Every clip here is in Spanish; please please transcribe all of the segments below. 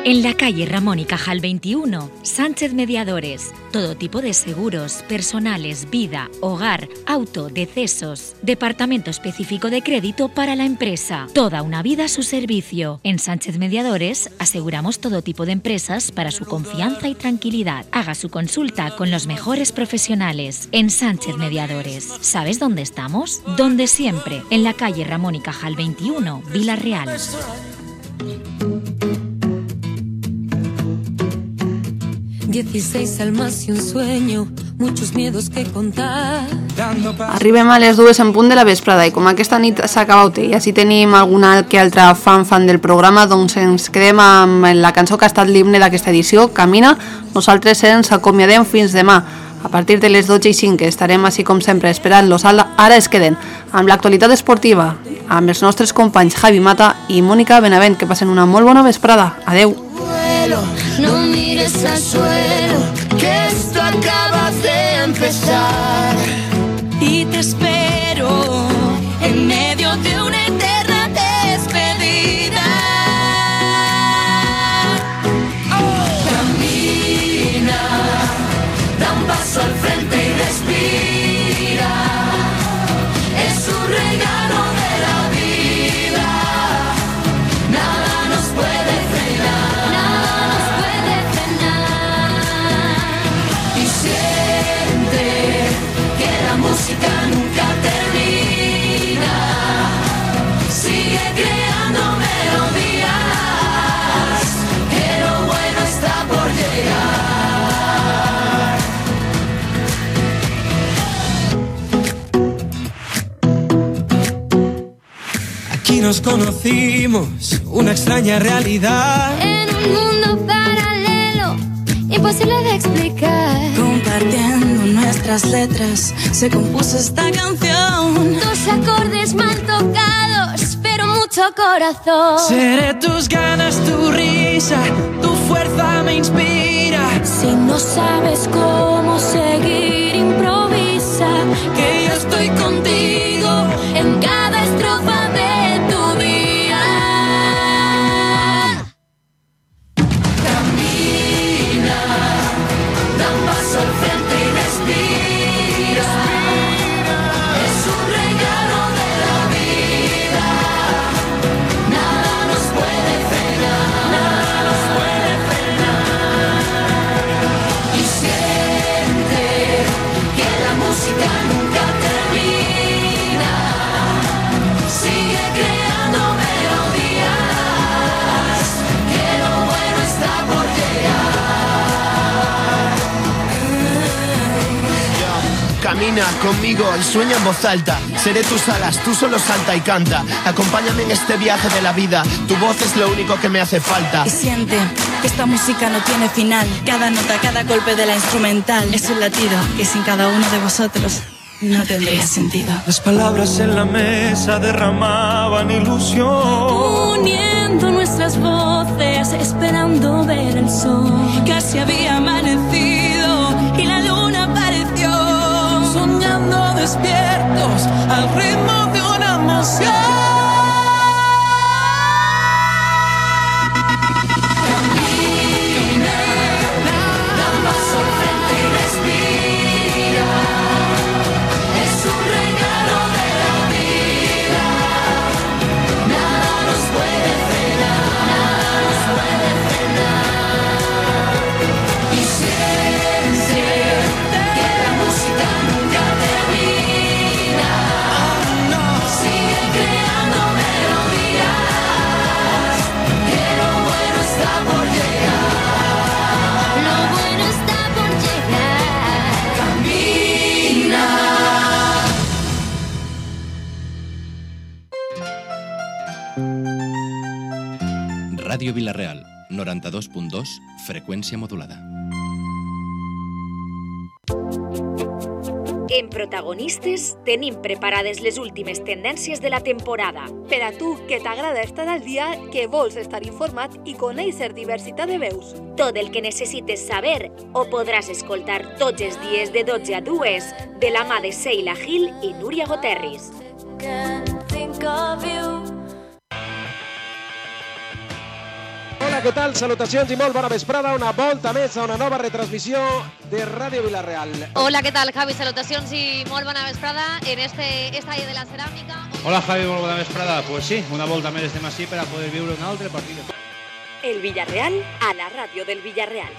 En la calle Ramón y Cajal 21, Sánchez Mediadores. Todo tipo de seguros, personales, vida, hogar, auto, decesos. Departamento específico de crédito para la empresa. Toda una vida a su servicio. En Sánchez Mediadores aseguramos todo tipo de empresas para su confianza y tranquilidad. Haga su consulta con los mejores profesionales. En Sánchez Mediadores. ¿Sabes dónde estamos? Donde siempre. En la calle Ramón y Cajal 21, Vila-real. 16 almas y un sueño, muchos miedos que contar. Arribem a les 2 en punt de la vesprada i com aquesta nit s'ha acabat i així tenim alguna que altra fan del programa, doncs ens quedem amb la cançó que ha estat l'himne d'aquesta edició, Camina. Nosaltres ens acomiadem fins demà. A partir de les 12:05 estarem així com sempre esperant-los. Ara es queden amb l'actualitat esportiva, amb els nostres companys Javi Mata i Mònica Benavent. Que passen una molt bona vesprada. Adeu. No mires al suelo, que esto acaba de empezar. Y te espero en medio de una eterna despedida. Camina, da un paso al frente y respira. Es un regalo de la vida. Nada nos puede frenar. Música nunca termina, sigue creando melodías, que lo bueno está por llegar. Aquí nos conocimos, una extraña realidad. En un mundo paralelo, imposible de explicar. Compartiendo nuestras letras, se compuso esta canción. Dos acordes mal tocados, pero mucho corazón. Seré tus ganas, tu risa, tu fuerza me inspira. Si no sabes cómo seguir, improvisa. Que yo estoy contigo en cada estrofa de tu día. Camina, da un paso al frente y respira. Es un regalo de la vida. Nada nos puede frenar. Nada nos puede frenar. Y siente que la música nunca termina. Sigue creando melodías, que lo bueno está por llegar. Camina conmigo y sueña en voz alta. Seré tus alas, tú solo salta y canta. Acompáñame en este viaje de la vida. Tu voz es lo único que me hace falta. Y siente que esta música no tiene final. Cada nota, cada golpe de la instrumental es un latido que sin cada uno de vosotros no tendría sentido. Las palabras en la mesa derramaban ilusión, Uniendo nuestras voces, esperando ver el sol. Casi había amanecido y la luna apareció. soñando despiertos al ritmo de una emoción. Ràdio Vila-real, 92.2, freqüència modulada. En Protagonistes tenim preparades les últimes tendències de la temporada. Per a tu, que t'agrada estar al dia, que vols estar informat i conèixer diversitat de veus. Tot el que necessites saber ho podràs escoltar tots els dies de 12 a 2 de la mà de Seila Gil i Núria Goterris. Hola, Hola, què tal? Salutacions i molt bona vesprada. Una volta més a una nova retransmissió de Ràdio Vila-real. Hola, què tal, Javi? Salutacions i molt bona vesprada en este estadi de la ceràmica. Hola, Javi, molt bona vesprada. Pues sí, una volta més estem així per a poder viure un altre partit. El Villarreal a la ràdio del Villarreal.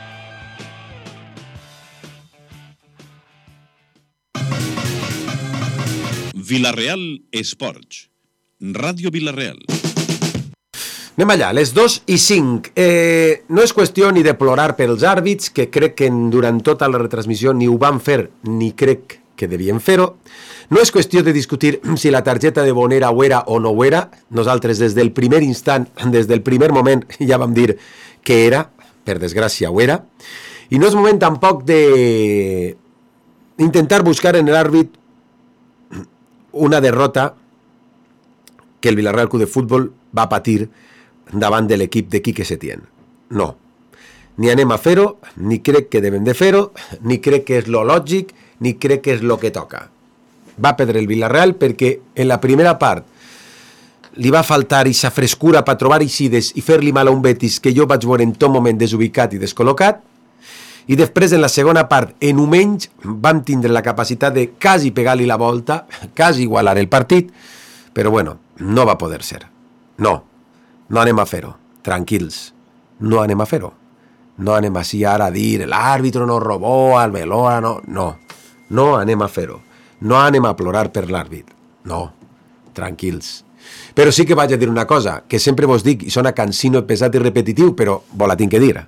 Vila-real Esports. Ràdio Vila-real. Anem allà, les 2:05. No és qüestió ni de plorar pels àrbits, que crec que durant tota la retransmissió ni ho van fer ni crec que devien fer-ho. No és qüestió de discutir si la targeta de Bonera ho era o no ho era. Nosaltres des del primer instant, des del primer moment, ja vam dir que era, per desgràcia ho era. I no és moment tampoc de intentar buscar en l'àrbit una derrota que el Villarreal Club de Futbol va patir davant de l'equip de Quique Setién. No. Ni anem a fer-ho, ni crec que devem de fer-ho, ni crec que és lo lògic, ni crec que és lo que toca. Va perdre el Villarreal perquè en la primera part li va faltar aquesta frescura per trobar eixides i fer-li mal a un Betis que jo vaig veure en tot moment desubicat i descol·locat, i després en la segona part, en un menys, vam tindre la capacitat de quasi pegar-li la volta, quasi igualar el partit, però bueno, no va poder ser. No anem a fer-ho, tranquils, no anem a fer-ho. No anem així ara a dir l'àrbitro no robó, al Belora, no anem a fer-ho. No anem a plorar per l'àrbit, no, tranquils. Però sí que vaig a dir una cosa, que sempre vos dic, i sona cansino, pesat i repetitiu, però vos la tinc que dir.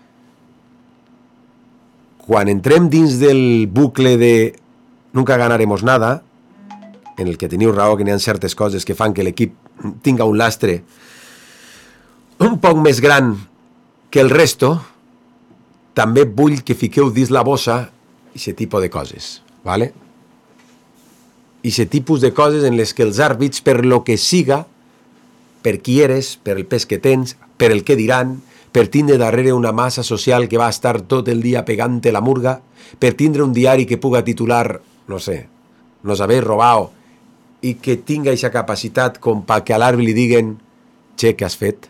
Quan entrem dins del bucle de nunca ganaremos nada, en el que teniu raó que n'hi ha certes coses que fan que l'equip tinga un lastre un poc més gran que el resto, també vull que fiqueu dins la bossa aquest tipus de coses, ¿vale? Aquest tipus de coses en les que els àrbits, per lo que siga, per qui eres, per el pes que tens, per el que diran, per tindre darrere una massa social que va estar tot el dia pegant la murga, per tindre un diari que puga titular, no sé, nos habéis robado, i que tinga aquesta capacitat com perquè a l'àrbit li diguen che, què has fet?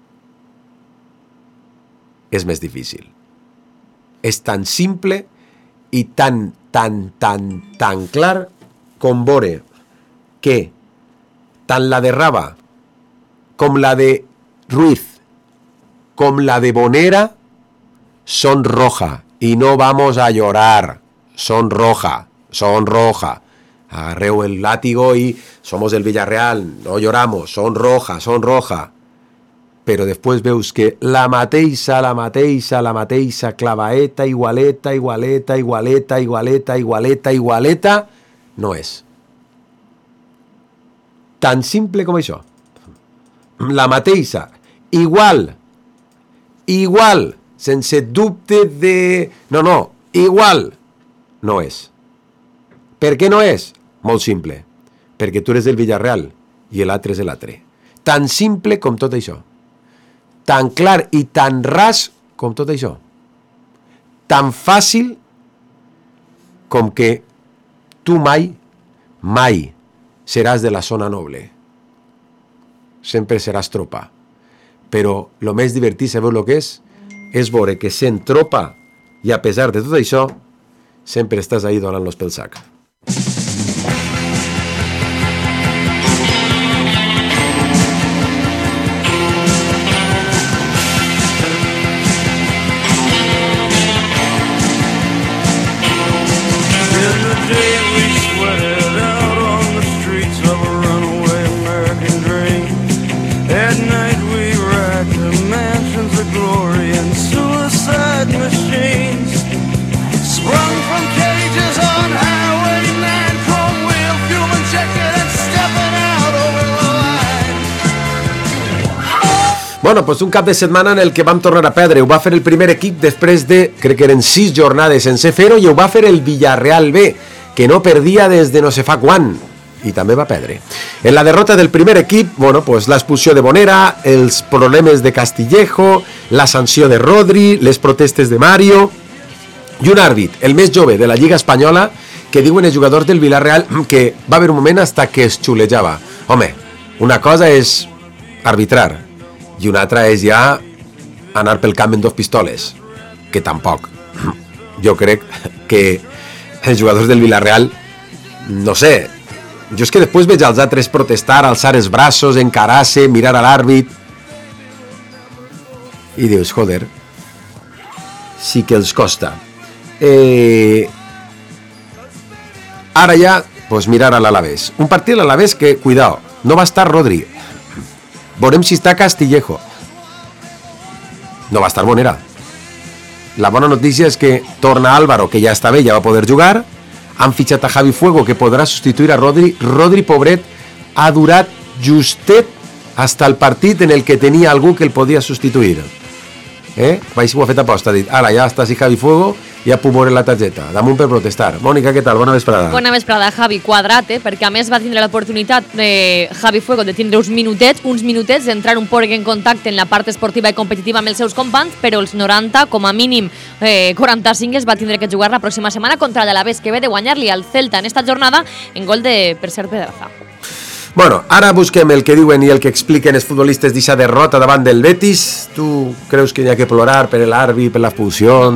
És més difícil. És tan simple i tan clar com veure que tant la de Raba com la de Ruiz com la de Bonera son roja y no vamos a llorar, son roja. Agarreu el látigo y somos del Villarreal, no lloramos, son roja. Però després veus que la mateixa clavaeta, igualeta, no és. Tan simple com això. La mateixa, igual, sense dubte de... No, igual, no és. Per què no és? Molt simple. Perquè tu eres del Villarreal i l'altre és l'altre. Tan simple com tot això. Tan clar i tan ras com tot això. Tan fàcil com que tu mai seràs de la zona noble. Sempre seràs tropa. Però el més divertit, sabeu el que és veure que sent tropa i a pesar de tot això, sempre estàs ahí donant-los pel sac. Bueno, pues un cap de setmana en el que vam tornar a perdre. Ho va fer el primer equip després de, crec que eren 6 jornades sense fer-ho, i ho va fer el Villarreal B, que no perdia des de no sé fa quan, i també va perdre. En la derrota del primer equip, bueno, pues l'expulsió de Bonera, els problemes de Castillejo, la sanció de Rodri, les protestes de Mario, i un àrbit, el més jove de la Lliga Espanyola, que diuen els jugadors del Villarreal que va haver un moment hasta que es xulejava. Home, una cosa és arbitrar, i una altra és ja anar pel camp amb 2 pistoles, que tampoc. Jo crec que els jugadors del Villarreal, no sé, jo és que després veig als altres protestar, alçar els braços, encarar-se, mirar a l'àrbit, i dius, joder, sí que els costa. Ara ja, pues mirar a l'Alavés. Un partit a l'Alavés que, cuidao, no va estar Rodri. Veurem si està Castillejo. No va estar Bonera. La bona notícia és que torna Álvaro, que ja està bé, ja va poder jugar. Han fitxat a Javi Fuego, que podrà substituir a Rodri. Rodri, pobret, ha durat justet hasta el partit en el que tenia algú que el podia substituir. Vaig ho ha fet aposta, ha dit, ara ja està així Javi Fuego, ja puc veure la targeta, damunt per protestar. Mònica, què tal? Bona vesprada. Bona vesprada, Javi, quadrat, perquè a més va tindre l'oportunitat de Javi Fuego de tindre uns minutets, d'entrar un poc en contacte en la part esportiva i competitiva amb els seus companys, però els 90, com a mínim 45, es va tindre que jugar la pròxima setmana contra l'Alavés, que ve de guanyar-li al Celta en esta jornada en gol de Per Ser Pedraza. Bueno, ara busquem el que diuen i el que expliquen els futbolistes d'aquesta derrota davant del Betis. Tu creus que n'hi ha que plorar per l'àrbit, per l'expulsió?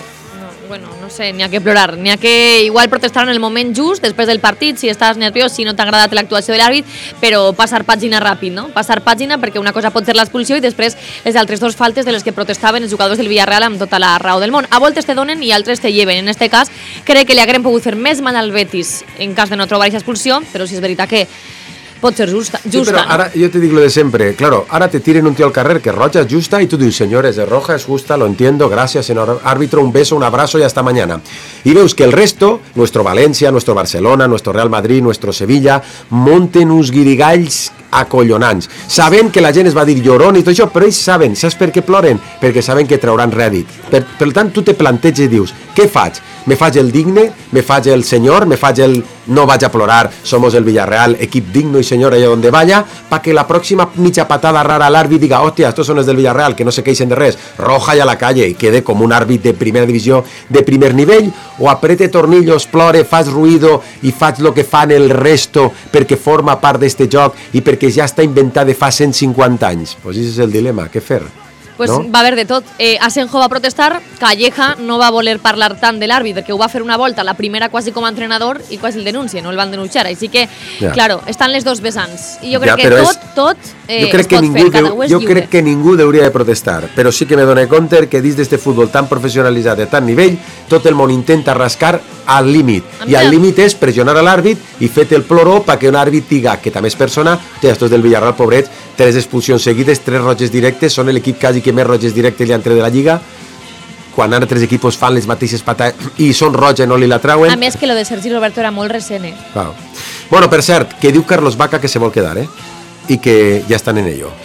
No sé, n'hi ha que plorar, n'hi ha que igual protestar en el moment just, després del partit, si estàs nerviós, si no t'ha agradat l'actuació de l'àrbit, però passar pàgina ràpid, no? Passar pàgina, perquè una cosa pot ser l'expulsió i després les altres 2 faltes de les que protestaven els jugadors del Villarreal amb tota la raó del món. A voltes te donen i altres te lleven. En este cas, crec que li haguem pogut fer més mal al Betis en cas de no trobar aquesta expulsió, però si és veritat que pot ser justa. Sí, però ara jo te dic lo de sempre. Claro, ara te tiren un tío al carrer que roja es justa y tú dices, señores, es roja, es justa, lo entiendo, gracias, señor árbitro, un beso, un abrazo y hasta mañana. Y veus que el resto, nuestro Valencia, nuestro Barcelona, nuestro Real Madrid, nuestro Sevilla, monten uns guirigalls acollonants. Saben que la gent es va dir llorón i tot això, però ells saben, saps per què ploren? Perquè saben que trauran rèdit. Per tant, tu te planteges i dius, què faig? Me faig el digne? Me faig el senyor? Me faig el no vaig a plorar, somos el Villarreal, equip digno y señor allá donde vaya, para que la próxima mitja patada rara al árbitro diga, hostia, estos son los del Villarreal, que no se queixen de res, roja y a la calle, y quede como un árbitro de primera división de primer nivell, o aprete tornillos, plore, fas ruido i faig lo que fan el resto perquè forma part d'este joc i perquè ja està inventat de fa 150 anys. Pues ese és el dilema, què fer? Pues no? Va haver de tot. Asenjo va protestar, Calleja no va voler parlar tant de l'àrbit, perquè ho va fer una volta, la primera quasi com a entrenador i quasi el denuncia, no el van denunciar. Així que, claro, estan les 2 vessants. I jo crec que tot es pot fer, cada un és lliure. Jo crec que ningú hauria de protestar, però sí que me dono compte que dins d'este futbol tan professionalitzat, de tant nivell, tot el món intenta rascar al límit. I al límit és pressionar a l'àrbit i fet el ploró perquè un àrbit diga que també és persona, estos del Villarreal, pobrets, 3 expulsions seguides, 3 roges directes, són l'equip quasi que més roges directes li han tret de la Lliga, quan altres equipos fan les mateixes patades i són roges no li la trauen. A més que lo de Sergi Roberto era molt recent, Claro. Bueno, per cert, que diu Carlos Vaca que se vol quedar, i que ja estan en ello.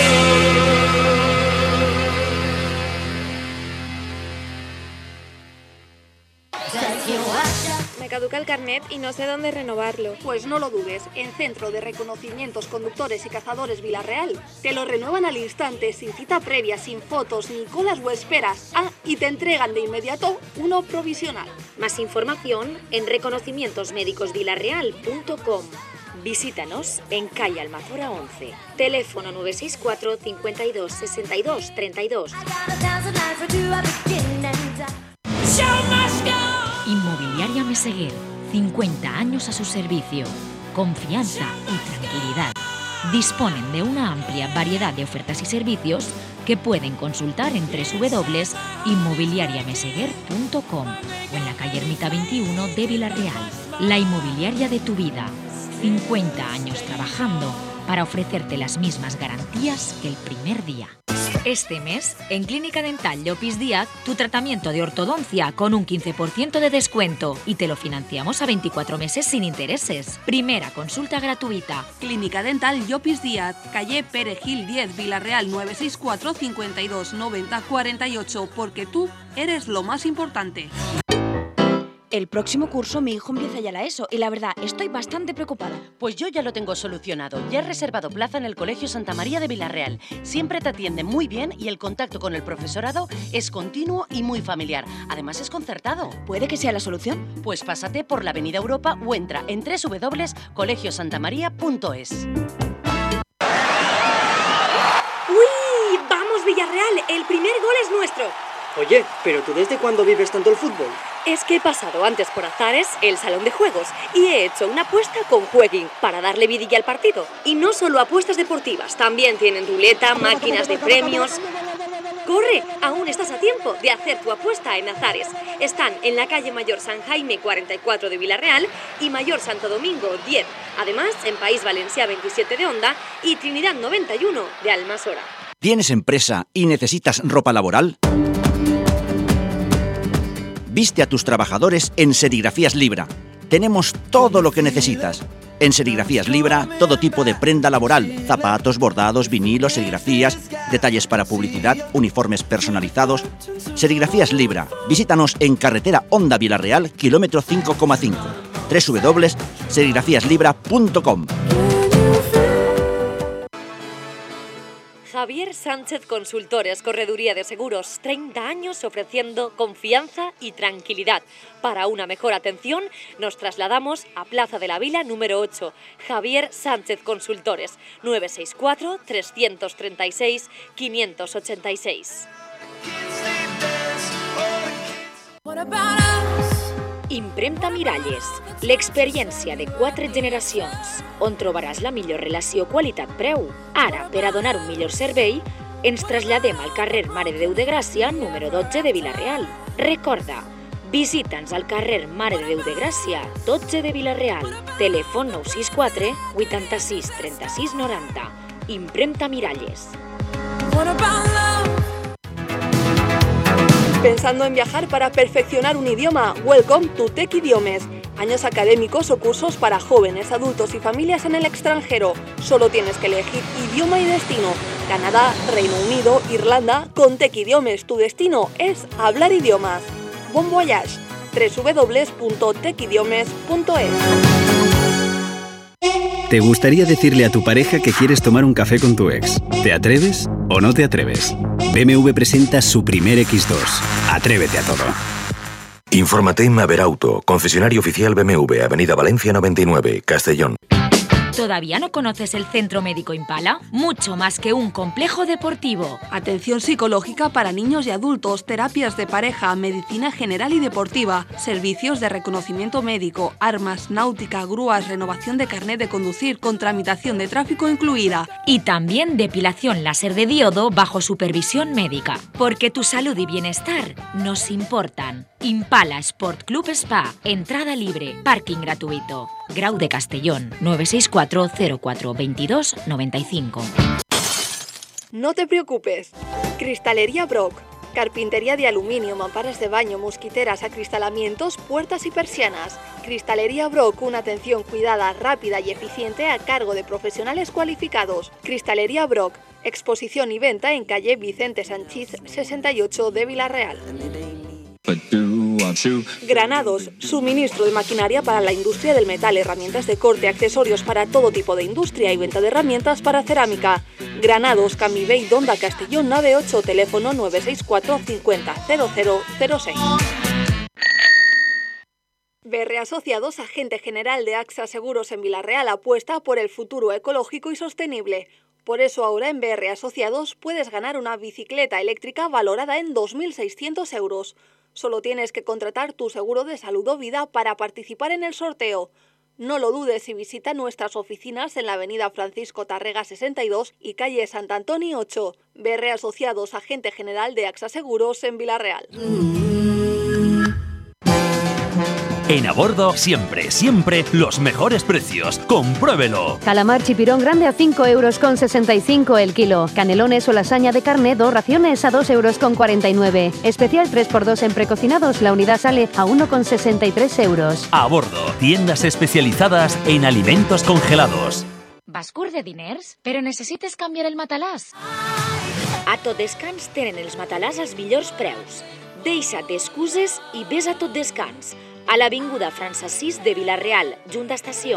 Caduca el carnet y no sé dónde renovarlo. Pues no lo dudes, en Centro de Reconocimientos Conductores y Cazadores Villarreal te lo renuevan al instante, sin cita previa, sin fotos, ni colas o esperas. Y te entregan de inmediato uno provisional. Más información en reconocimientosmédicosvillarreal.com. Visítanos en calle Almazora 11. Teléfono 964 52 62 32. Inmobiliaria Meseguer, 50 años a su servicio. Confianza y tranquilidad. Disponen de una amplia variedad de ofertas y servicios que pueden consultar en www.inmobiliariameseguer.com o en la calle Ermita 21 de Villarreal. La inmobiliaria de tu vida. 50 años trabajando para ofrecerte las mismas garantías que el primer día. Este mes, en Clínica Dental Llopis Díaz, tu tratamiento de ortodoncia con un 15% de descuento y te lo financiamos a 24 meses sin intereses. Primera consulta gratuita. Clínica Dental Llopis Díaz, calle Perejil 10, Villarreal 964 52 90 48, porque tú eres lo más importante. El próximo curso mi hijo empieza ya la ESO y la verdad estoy bastante preocupada. Pues yo ya lo tengo solucionado. Ya he reservado plaza en el Colegio Santa María de Villarreal. Siempre te atienden muy bien y el contacto con el profesorado es continuo y muy familiar. Además es concertado. ¿Puede que sea la solución? Pues pásate por la Avenida Europa o entra en www.colegiosantamaria.es. ¡Uy! ¡Vamos, Villarreal! El primer Oye, ¿pero tú desde cuándo vives tanto el fútbol? Es que he pasado antes por Azares, el salón de juegos, y he hecho una apuesta con Jueguin para darle vidilla al partido. Y no solo apuestas deportivas, también tienen ruleta, máquinas de premios. ¡Corre! Aún estás a tiempo de hacer tu apuesta en Azares. Están en la calle Mayor San Jaime 44 de Villarreal y Mayor Santo Domingo 10. Además, en País Valencià 27 de Onda y Trinidad 91 de Almasora. ¿Tienes empresa y necesitas ropa laboral? Viste a tus trabajadores en Serigrafías Libra. Tenemos todo lo que necesitas. En Serigrafías Libra, todo tipo de prenda laboral, zapatos, bordados, vinilos, serigrafías, detalles para publicidad, uniformes personalizados. Serigrafías Libra. Visítanos en carretera Onda Villarreal, kilómetro 5,5. www.serigrafiaslibra.com. Javier Sánchez Consultores, Correduría de Seguros, 30 años ofreciendo confianza y tranquilidad. Para una mejor atención, nos trasladamos a Plaza de la Vila número 8. Javier Sánchez Consultores, 964-336-586. Impremta Miralles, l'experiència de 4 generacions, on trobaràs la millor relació qualitat-preu. Ara, per a donar un millor servei, ens traslladem al carrer Mare de Déu de Gràcia, número 12 de Vila-real. Recorda, visita'ns al carrer Mare de Déu de Gràcia, 12 de Vila-real. Telèfon 964 86 36 90. Impremta Miralles. ¿Pensando en viajar para perfeccionar un idioma? Welcome to Tech Idiomes. Años académicos o cursos para jóvenes, adultos y familias en el extranjero. Solo tienes que elegir idioma y destino. Canadá, Reino Unido, Irlanda. Con Tech Idiomes tu destino es hablar idiomas. Bon voyage. www.techidiomes.es. ¿Te gustaría decirle a tu pareja que quieres tomar un café con tu ex? ¿Te atreves o no te atreves? BMW presenta su primer X2. Atrévete a todo. Infórmate en Maverauto, concesionario oficial BMW, Avenida Valencia 99, Castellón. ¿Todavía no conoces el Centro Médico Impala? Mucho más que un complejo deportivo. Atención psicológica para niños y adultos, terapias de pareja, medicina general y deportiva, servicios de reconocimiento médico, armas, náutica, grúas, renovación de carnet de conducir con tramitación de tráfico incluida. Y también depilación láser de diodo bajo supervisión médica. Porque tu salud y bienestar nos importan. Impala Sport Club Spa. Entrada libre. Parking gratuito. Grau de Castellón. 964 04 22 95. No te preocupes. Cristalería Brock. Carpintería de aluminio, mamparas de baño, mosquiteras, acristalamientos, puertas y persianas. Cristalería Brock, una atención cuidada, rápida y eficiente a cargo de profesionales cualificados. Cristalería Brock, exposición y venta en calle Vicente Sanchís 68 de Vila-real. Granados, suministro de maquinaria para la industria del metal, herramientas de corte, accesorios para todo tipo de industria y venta de herramientas para cerámica. Granados, Camibey, Donda, Castellón, nave 8, teléfono 964 50 0006. BR Asociados, agente general de AXA Seguros en Vila-real, apuesta por el futuro ecológico y sostenible. Por eso ahora en BR Asociados puedes ganar una bicicleta eléctrica valorada en 2.600 euros. Solo tienes que contratar tu seguro de salud o vida para participar en el sorteo. No lo dudes y visita nuestras oficinas en la avenida Francisco Tarrega 62 y calle Sant Antoni 8. BR Asociados, agente general de AXA Seguros en Vila-real. En A Bordo, siempre los mejores precios. ¡Compruébelo! Calamar chipirón grande a 5,65 € el kilo. Canelones o lasaña de carne, 2 raciones a 2,49 €. Especial 3x2 en precocinados, la unidad sale a 1,63 €. A Bordo, tiendas especializadas en alimentos congelados. Vas curt de diners, però necessites canviar el matalàs? A Tot Descans tenen els matalàs als millors preus. Deixa't d'excuses i ves a Tot Descans. A l'avinguda França 6 de Vila-real, junt d'estació.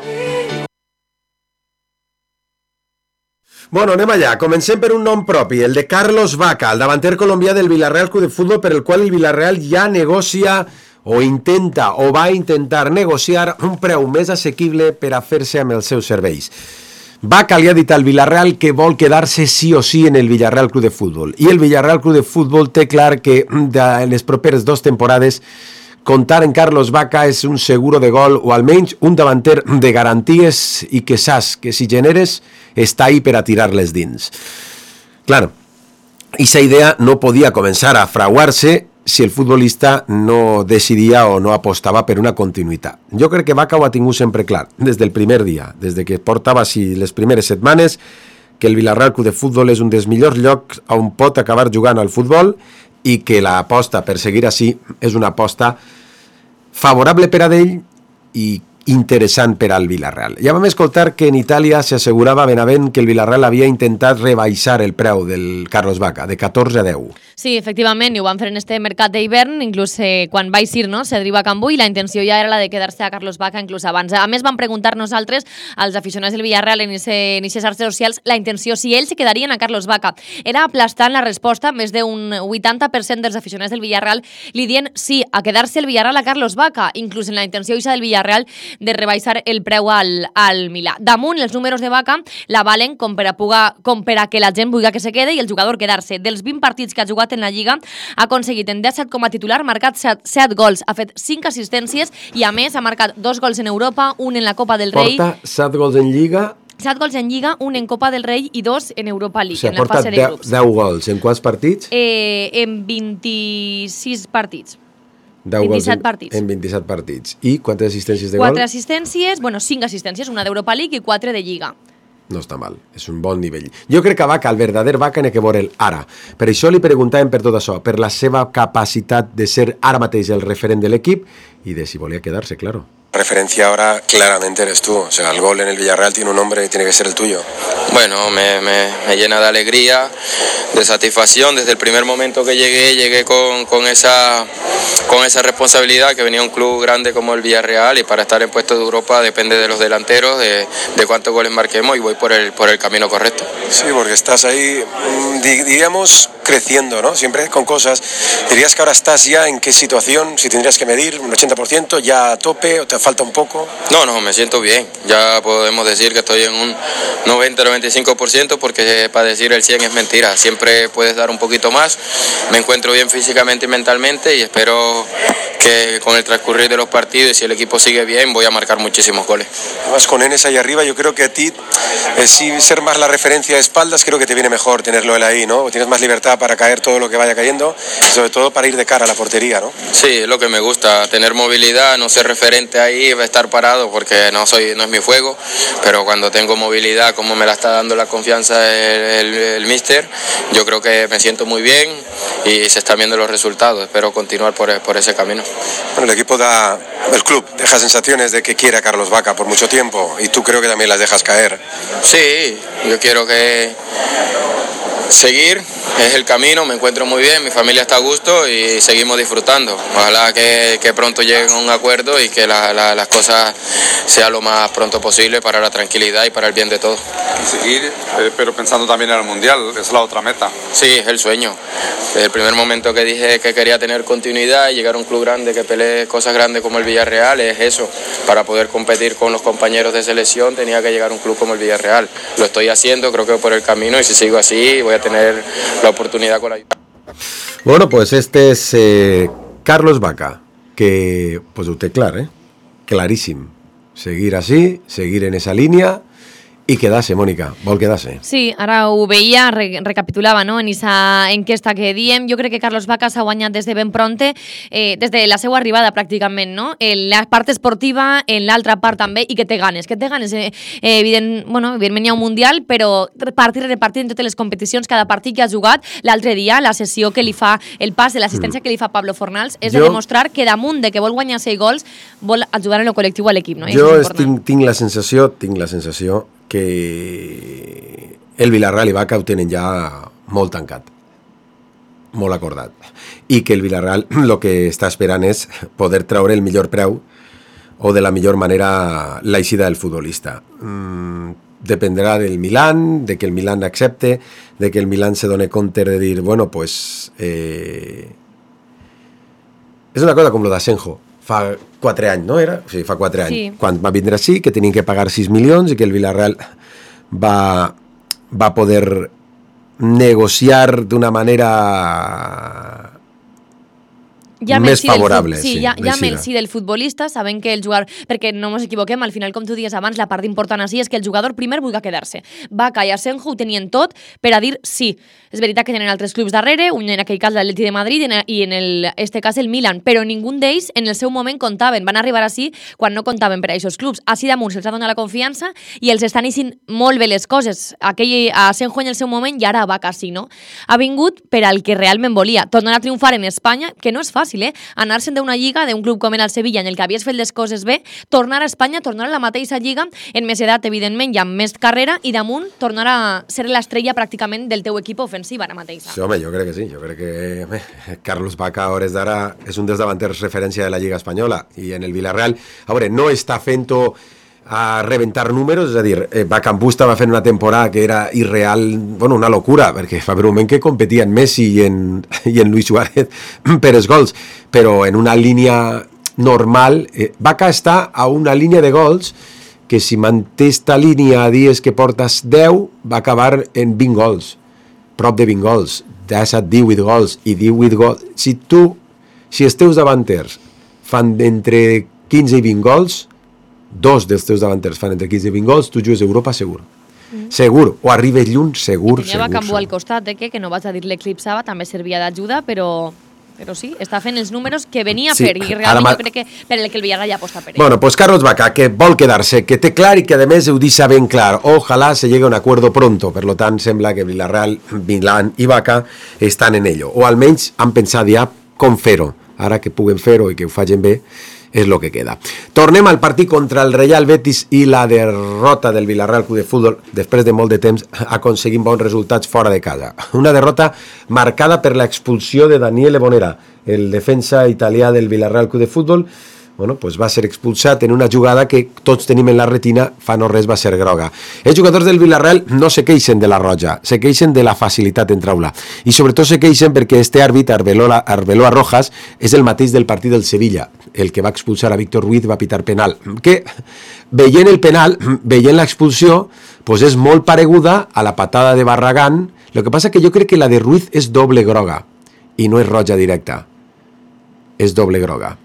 Bueno, anem allà. Comencem per un nom propi, el de Carlos Vaca, el davanter colombià del Villarreal Club de Fútbol, per el qual el Villarreal ja negocia o intenta va intentar negociar un preu més assequible per a fer-se amb els seus serveis. Vaca li ha dit al Villarreal que vol quedar-se sí o sí en el Villarreal Club de Futbol. I el Villarreal Club de Futbol té clar que en les properes 2 temporades comptar en Carlos Vaca és un seguro de gol o almenys un davanter de garanties i que saps que si generes està ahí per a tirar-les dins. Claro, esa idea no podia començar a fraguar-se si el futbolista no decidia o no apostava per una continuïtat. Jo crec que Vaca ho ha tingut sempre clar, des del primer dia, des de que portava així les primeres setmanes, que el Villarreal Club de Futbol és un dels millors llocs on pot acabar jugant al futbol i que l'aposta per seguir així és una aposta favorable per a ell i interessant per al Villarreal. Ja vam escoltar que en Itàlia s'assegurava Benavent que el Villarreal havia intentat rebaixar el preu del Carlos Vaca, de 14 a 10. Sí, efectivament, i ho van fer en este mercat d'hivern, inclús quan va eixir, no?, Cedric Bakambu, i la intenció ja era la de quedar-se a Carlos Vaca inclús abans. A més, van preguntar nosaltres, als aficionats del Villarreal en aquestes xarxes socials, la intenció, si ells se quedarien a Carlos Vaca. Era aplastant la resposta, més d'un 80% dels aficionats del Villarreal li dient sí, a quedar-se el Villarreal a Carlos Vaca, inclús en la intenció del Villarreal de rebaixar el preu al Milà. Damunt, els números de Vaca la valen com per a que la gent vulgui que se quede i el jugador quedar-se. Dels 20 partits que ha jugat en la Lliga, ha aconseguit en 17 com a titular, marcat 7 gols, ha fet 5 assistències i a més ha marcat 2 gols en Europa, un en la Copa del Rei. Porta 7 gols en Lliga. 7 gols en Lliga, un en Copa del Rei i 2 en Europa League, O sigui, en la fase de grups. 10 gols. En quants partits? En 26 partits. 27 partits. En 27 partits. I quantes assistències de gol? 4 assistències, 5 assistències, una d'Europa League i 4 de Lliga. No està mal, és un bon nivell. Jo crec que Vaca, el verdader Vaca, n'hi ha que veure'l ara. Per això li preguntàvem per tot això, per la seva capacitat de ser ara mateix el referent de l'equip i de si volia quedar-se, claro. Referencia ahora claramente eres tú, o sea, el gol en el Villarreal tiene un nombre y tiene que ser el tuyo. Bueno, me llena de alegría, de satisfacción. Desde el primer momento que llegué con esa responsabilidad, que venía un club grande como el Villarreal y para estar en puestos de Europa depende de los delanteros, de cuántos goles marquemos y voy por el camino correcto. Sí, porque estás ahí, diríamos, creciendo, ¿no? Siempre con cosas. ¿Dirías que ahora estás ya en qué situación? Si tendrías que medir un 80%, ya a tope o te falta un poco. No, me siento bien. Ya podemos decir que estoy en un 90-95% porque para decir el 100 es mentira. Siempre puedes dar un poquito más. Me encuentro bien físicamente y mentalmente y espero que con el transcurrir de los partidos y si el equipo sigue bien voy a marcar muchísimos goles. Además con Enes ahí arriba yo creo que a ti sí ser más la referencia de espaldas creo que te viene mejor tenerlo él ahí, ¿no? Tienes más libertad para caer todo lo que vaya cayendo y sobre todo para ir de cara a la portería, ¿no? Sí, es lo que me gusta, tener movilidad, no ser referente ahí, estar parado porque no es mi juego, pero cuando tengo movilidad como me la está dando la confianza el míster, yo creo que me siento muy bien y se están viendo los resultados, espero continuar por ese camino. Bueno, el club deja sensaciones de que quiere a Carlos Vaca por mucho tiempo y tú creo que también las dejas caer. Sí, yo quiero que seguir, es el camino, me encuentro muy bien, mi familia está a gusto y seguimos disfrutando. Ojalá que pronto lleguen a un acuerdo y que las cosas sean lo más pronto posible para la tranquilidad y para el bien de todos. Y seguir, pero pensando también en el Mundial, es la otra meta. Sí, es el sueño. Desde el primer momento que dije que quería tener continuidad y llegar a un club grande que pelee cosas grandes como el Villarreal, es eso. Para poder competir con los compañeros de selección tenía que llegar a un club como el Villarreal. Lo estoy haciendo, creo que por el camino y si sigo así voy a tener la oportunidad con la... Bueno, pues este es Carlos Vaca, que pues ho té clar, claríssim. Seguir así, seguir en esa línea i quedar-se, Mònica, vol quedar-se. Sí, ara ho veia, recapitulava, no?, en aquesta enquesta que diem. Jo crec que Carlos Vaca s'ha guanyat des de ben pronte, des de la seva arribada pràcticament, no?, en la part esportiva, en l'altra part també, i que té ganes. Evidentment hi ha un Mundial, però repartir en totes les competicions, cada partit que ha jugat, l'altre dia, la sessió que li fa, el pas de l'assistència que li fa Pablo Fornals, és de demostrar que damunt de que vol guanyar 6 gols, vol ajudar en el col·lectiu a l'equip, no? Jo tinc la sensació que el Villarreal i Vaca ho tenen ja molt tancat, molt acordat, i que el Villarreal el que està esperant és poder treure el millor preu o de la millor manera l'eixida del futbolista. Dependrà del Milan, de que el Milan accepte, de que el Milan se doni compte de dir, bueno, pues... és una cosa com lo d'Asenjo. Fa 4 anys, no era? Sí, fa 4 anys. Sí. Quan va vindre així, que tenien que pagar 6 milions i que el Villarreal va poder negociar d'una manera més favorable. Ja amb el sí del futbolista, sabent que el jugador... Perquè no ens equivoquem, al final, com tu dies abans, la part important així és que el jugador primer vulgui quedar-se. Vaca i Asenjo ho tenien tot per a dir sí. És veritat que tenen altres clubs darrere, un en aquell cas l'Atleti de Madrid i en este cas el Milan, però ningú d'ells en el seu moment comptaven. Van arribar així quan no comptaven per a aquests clubs. Així damunt se'ls ha donat la confiança i els estan eixint molt bé les coses. Aquell Asenjo en el seu moment i ara Vaca sí, no? Ha vingut per al que realment volia. Tornar a triomfar en Espanya, que no és fàcil, anar-se'n d'una lliga, d'un club com el Sevilla, en el que havies fet les coses bé, tornar a Espanya, tornar a la mateixa lliga, en més edat, evidentment, i amb més carrera, i damunt tornar a ser l'estrella pràcticament del teu equip ofensiu ara mateixa. Sí, home, jo crec que sí. Jo crec que Carlos Vaca, a hores d'ara, és un dels davanters referència de la Lliga Espanyola, i en el Villarreal, a veure, no està fent-ho a reventar números, és a dir, Bacambusta va fer una temporada que era irreal, bueno, una locura, perquè va haver un moment que competien Messi i en Luis Suárez per els gols, però en una línia normal, Vaca està a una línia de gols que si manté esta línia a dies que portes 10, va acabar en 20 gols, prop de 20 gols, t'has a 18 gols, i 18 gols, si els teus davanters fan d'entre 15 i 20 gols, dos dels teus davanters fan entre 15 i 20 gols, tu jugues a Europa segur. Segur, o arribes lluny, segur. I tenia Bacambú al costat, que no vaig a dir l'eclipsava, també servia d'ajuda, però sí, està fent els números que venia a fer, i realment jo crec que per el que el Villarreal ja aposta per ell. Bueno, pues Carlos Vaca, que vol quedar-se, que té clar i que a més ho deixa ben clar, ojalá se llegue a un acuerdo pronto, per lo tant sembla que Villarreal, Milán i Vaca estan en ello, o almenys han pensat ja com fer-ho, ara que puguen fer-ho i que ho facin bé, és el que queda. Tornem al partit contra el Real Betis i la derrota del Villarreal Club de Futbol, després de molt de temps aconseguint bons resultats fora de casa. Una derrota marcada per l'expulsió de Daniele Bonera, el defensa italià del Villarreal Club de Futbol. Bueno, pues va ser expulsat en una jugada que tots tenim en la retina, fa no res va ser groga. Els jugadors del Villarreal no se queixen de la roja, se queixen de la facilitat en traure-la. I sobretot se queixen perquè este àrbit, Arbeloa Rojas, és el mateix del partit del Sevilla. El que va expulsar a Víctor Ruiz va pitar penal. Que, veient el penal, veient l'expulsió, pues és molt pareguda a la patada de Barragán. Lo que passa que jo crec que la de Ruiz és doble groga i no és roja directa. És doble groga.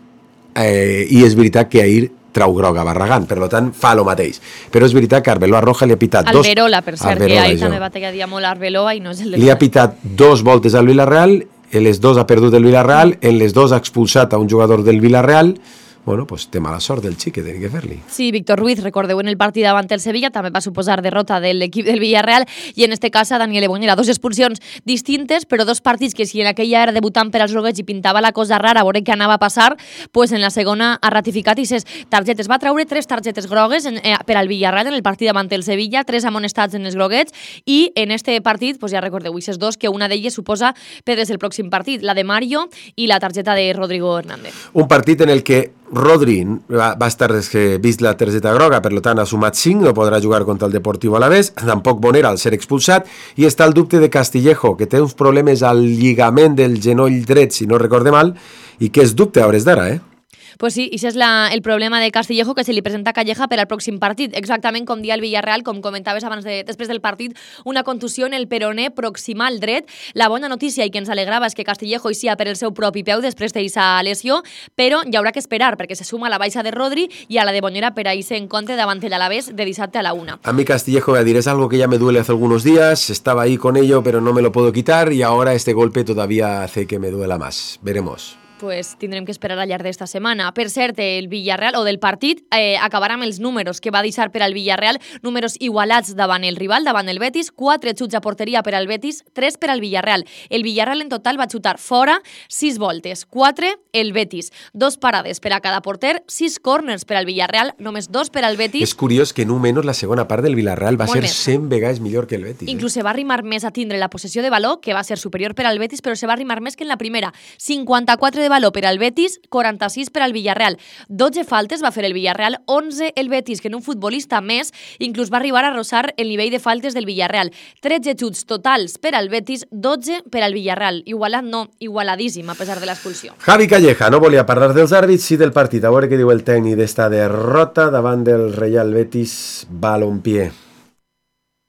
I és veritat que ahir trau groga Barragán, per tant fa lo mateix, però és veritat que Arbeloa Roja li ha pitat Alberola, per cert, que ahir també va tallar molt Arbeloa i no és el li ha pitat 2 voltes al Villarreal, en les 2 ha perdut el Villarreal, en les 2 ha expulsat a un jugador del Villarreal. Bueno, pues té mala sort del xic que tenia que fer-li. Sí, Víctor Ruiz, recordeu, en el partit davant el Sevilla també va suposar derrota de l'equip del Villarreal i en este cas a Daniele Bonera. 2 expulsions distintes, però 2 partits que si en aquella era debutant per als groguets i pintava la cosa rara a veure què anava a passar, pues en la segona ha ratificat i ses targetes. Va traure 3 targetes grogues per al Villarreal en el partit davant el Sevilla, 3 amonestats en els groguets i en este partit, pues ja recordeu, i ses 2 que una d'elles suposa pedres el pròxim partit, la de Mario i la targeta de Rodrigo Hernández. Un partit en el que Rodri va estar vist la targeta groga, per tant ha sumat 5, no podrà jugar contra el Deportivo Alavés, tampoc Bonera al ser expulsat, i està el dubte de Castillejo, que té uns problemes al lligament del genoll dret, si no recorde mal, i que és dubte a hores d'ara, Pues sí, i és el problema de Castillejo, que se li presenta a Calleja per al pròxim partit. Exactament com dia el Villarreal, com comentaves abans després del partit, una contusió en el peroné proximal dret. La bona notícia i que ens alegrava és que Castillejo hi sia per el seu propi peu després d'aquesta lesió, però hi haurà que esperar perquè se suma a la baixa de Rodri i a la de Bonera per a irse en compte davant el Alavés de dissabte a la 1. A mí Castillejo, voy a decir, es algo que ya me duele hace algunos días, estaba ahí con ello, pero no me lo puedo quitar y ahora este golpe todavía hace que me duela más. Veremos. Pues tindrem que esperar al llarg d'esta setmana. Per cert, el Villarreal, o del partit, acabarà amb els números que va deixar per al Villarreal, números igualats davant el rival, davant el Betis, 4 xuts a porteria per al Betis, 3 per al Villarreal. El Villarreal en total va xutar fora 6 voltes, 4 el Betis, 2 parades per a cada porter, 6 corners per al Villarreal, només 2 per al Betis. És curiós que no menys la segona part del Villarreal va ser 100 vegades millor que el Betis. Inclús se va arrimar més a tindre la possessió de baló, que va ser superior per al Betis, però se va arrimar més que en la primera. 54 de valor per al Betis, 46 per al Villarreal. 12 faltes va fer el Villarreal, 11 el Betis, que en un futbolista més inclús va arribar a rozar el nivell de faltes del Villarreal. 13 xuts totals per al Betis, 12 per al Villarreal. Igualat no, igualadíssim a pesar de l'expulsió. Javi Calleja no volia parlar dels àrbits i del partit. A veure què diu el tècnic d'esta derrota davant del Real Betis Balompié.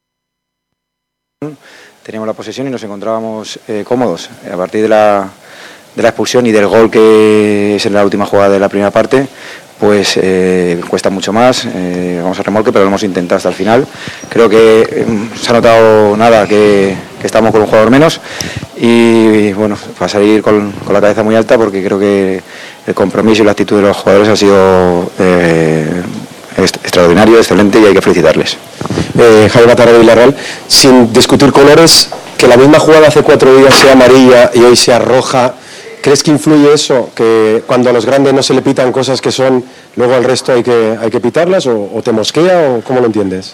Teníamos la posesión y nos encontrábamos cómodos. A partir de la expulsión y del gol que es en la última jugada de la primera parte, pues cuesta mucho más, vamos a remolque, pero lo hemos intentado hasta el final. Creo que se ha notado que estamos con un jugador menos y bueno, para salir con la cabeza muy alta, porque creo que el compromiso y la actitud de los jugadores ha sido extraordinario, excelente, y hay que felicitarles. Javi Batarra de Villarreal, sin discutir colores, que la misma jugada hace 4 días sea amarilla y hoy sea roja, ¿crees que influye eso? Que cuando a los grandes no se le pitan cosas que son, luego al resto hay que pitarlas, o te mosquea, o cómo lo entiendes?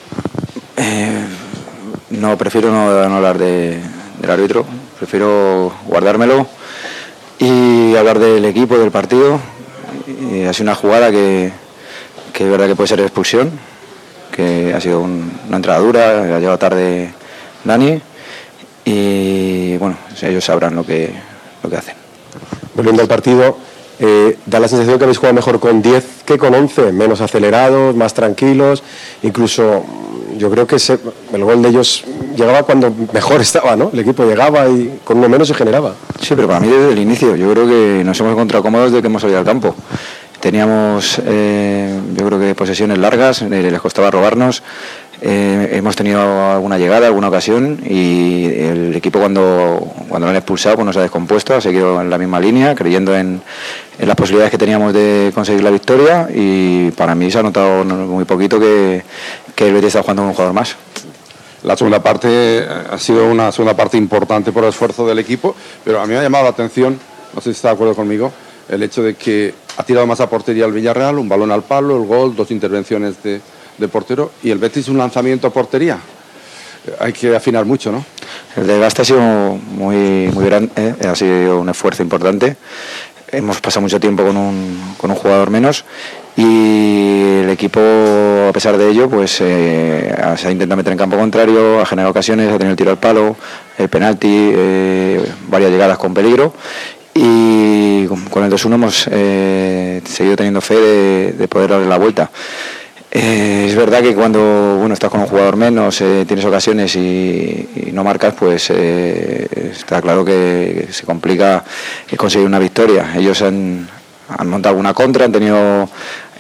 No, prefiero no hablar del árbitro, prefiero guardármelo y hablar del equipo, del partido. Ha sido una jugada que es verdad que puede ser expulsión, que ha sido una entrada dura, ha llegado tarde Dani, y bueno, ellos sabrán lo que hacen. Volviendo al partido, da la sensación que habéis jugado mejor con 10 que con 11, menos acelerados, más tranquilos, incluso yo creo que el gol de ellos llegaba cuando mejor estaba, ¿no? El equipo llegaba y con uno menos se generaba. Sí, pero para mí desde el inicio, yo creo que nos hemos encontrado cómodos desde que hemos salido al campo. Teníamos, yo creo que posesiones largas, les costaba robarnos, hemos tenido alguna llegada, alguna ocasión, y el equipo cuando lo han expulsado pues nos ha descompuesto, ha seguido en la misma línea, creyendo en las posibilidades que teníamos de conseguir la victoria, y para mí se ha notado muy poquito que el Betis está jugando con un jugador más. La segunda parte ha sido una segunda parte importante por el esfuerzo del equipo, pero a mí me ha llamado la atención, no sé si está de acuerdo conmigo, el hecho de que ha tirado más a portería el Villarreal, un balón al palo, el gol, 2 intervenciones de portero, y el Betis un lanzamiento a portería. Hay que afinar mucho, ¿no? El desgaste ha sido muy grande, ha sido un esfuerzo importante. Hemos pasado mucho tiempo con un jugador menos, y el equipo, a pesar de ello, pues se ha intentado meter en campo contrario, ha generado ocasiones, ha tenido el tiro al palo, el penalti, varias llegadas con peligro. Y con el 2-1 hemos seguido teniendo fe de poder darle la vuelta. Es verdad que cuando estás con un jugador menos, tienes ocasiones y no marcas, pues está claro que se complica conseguir una victoria. Ellos han montado alguna contra, han tenido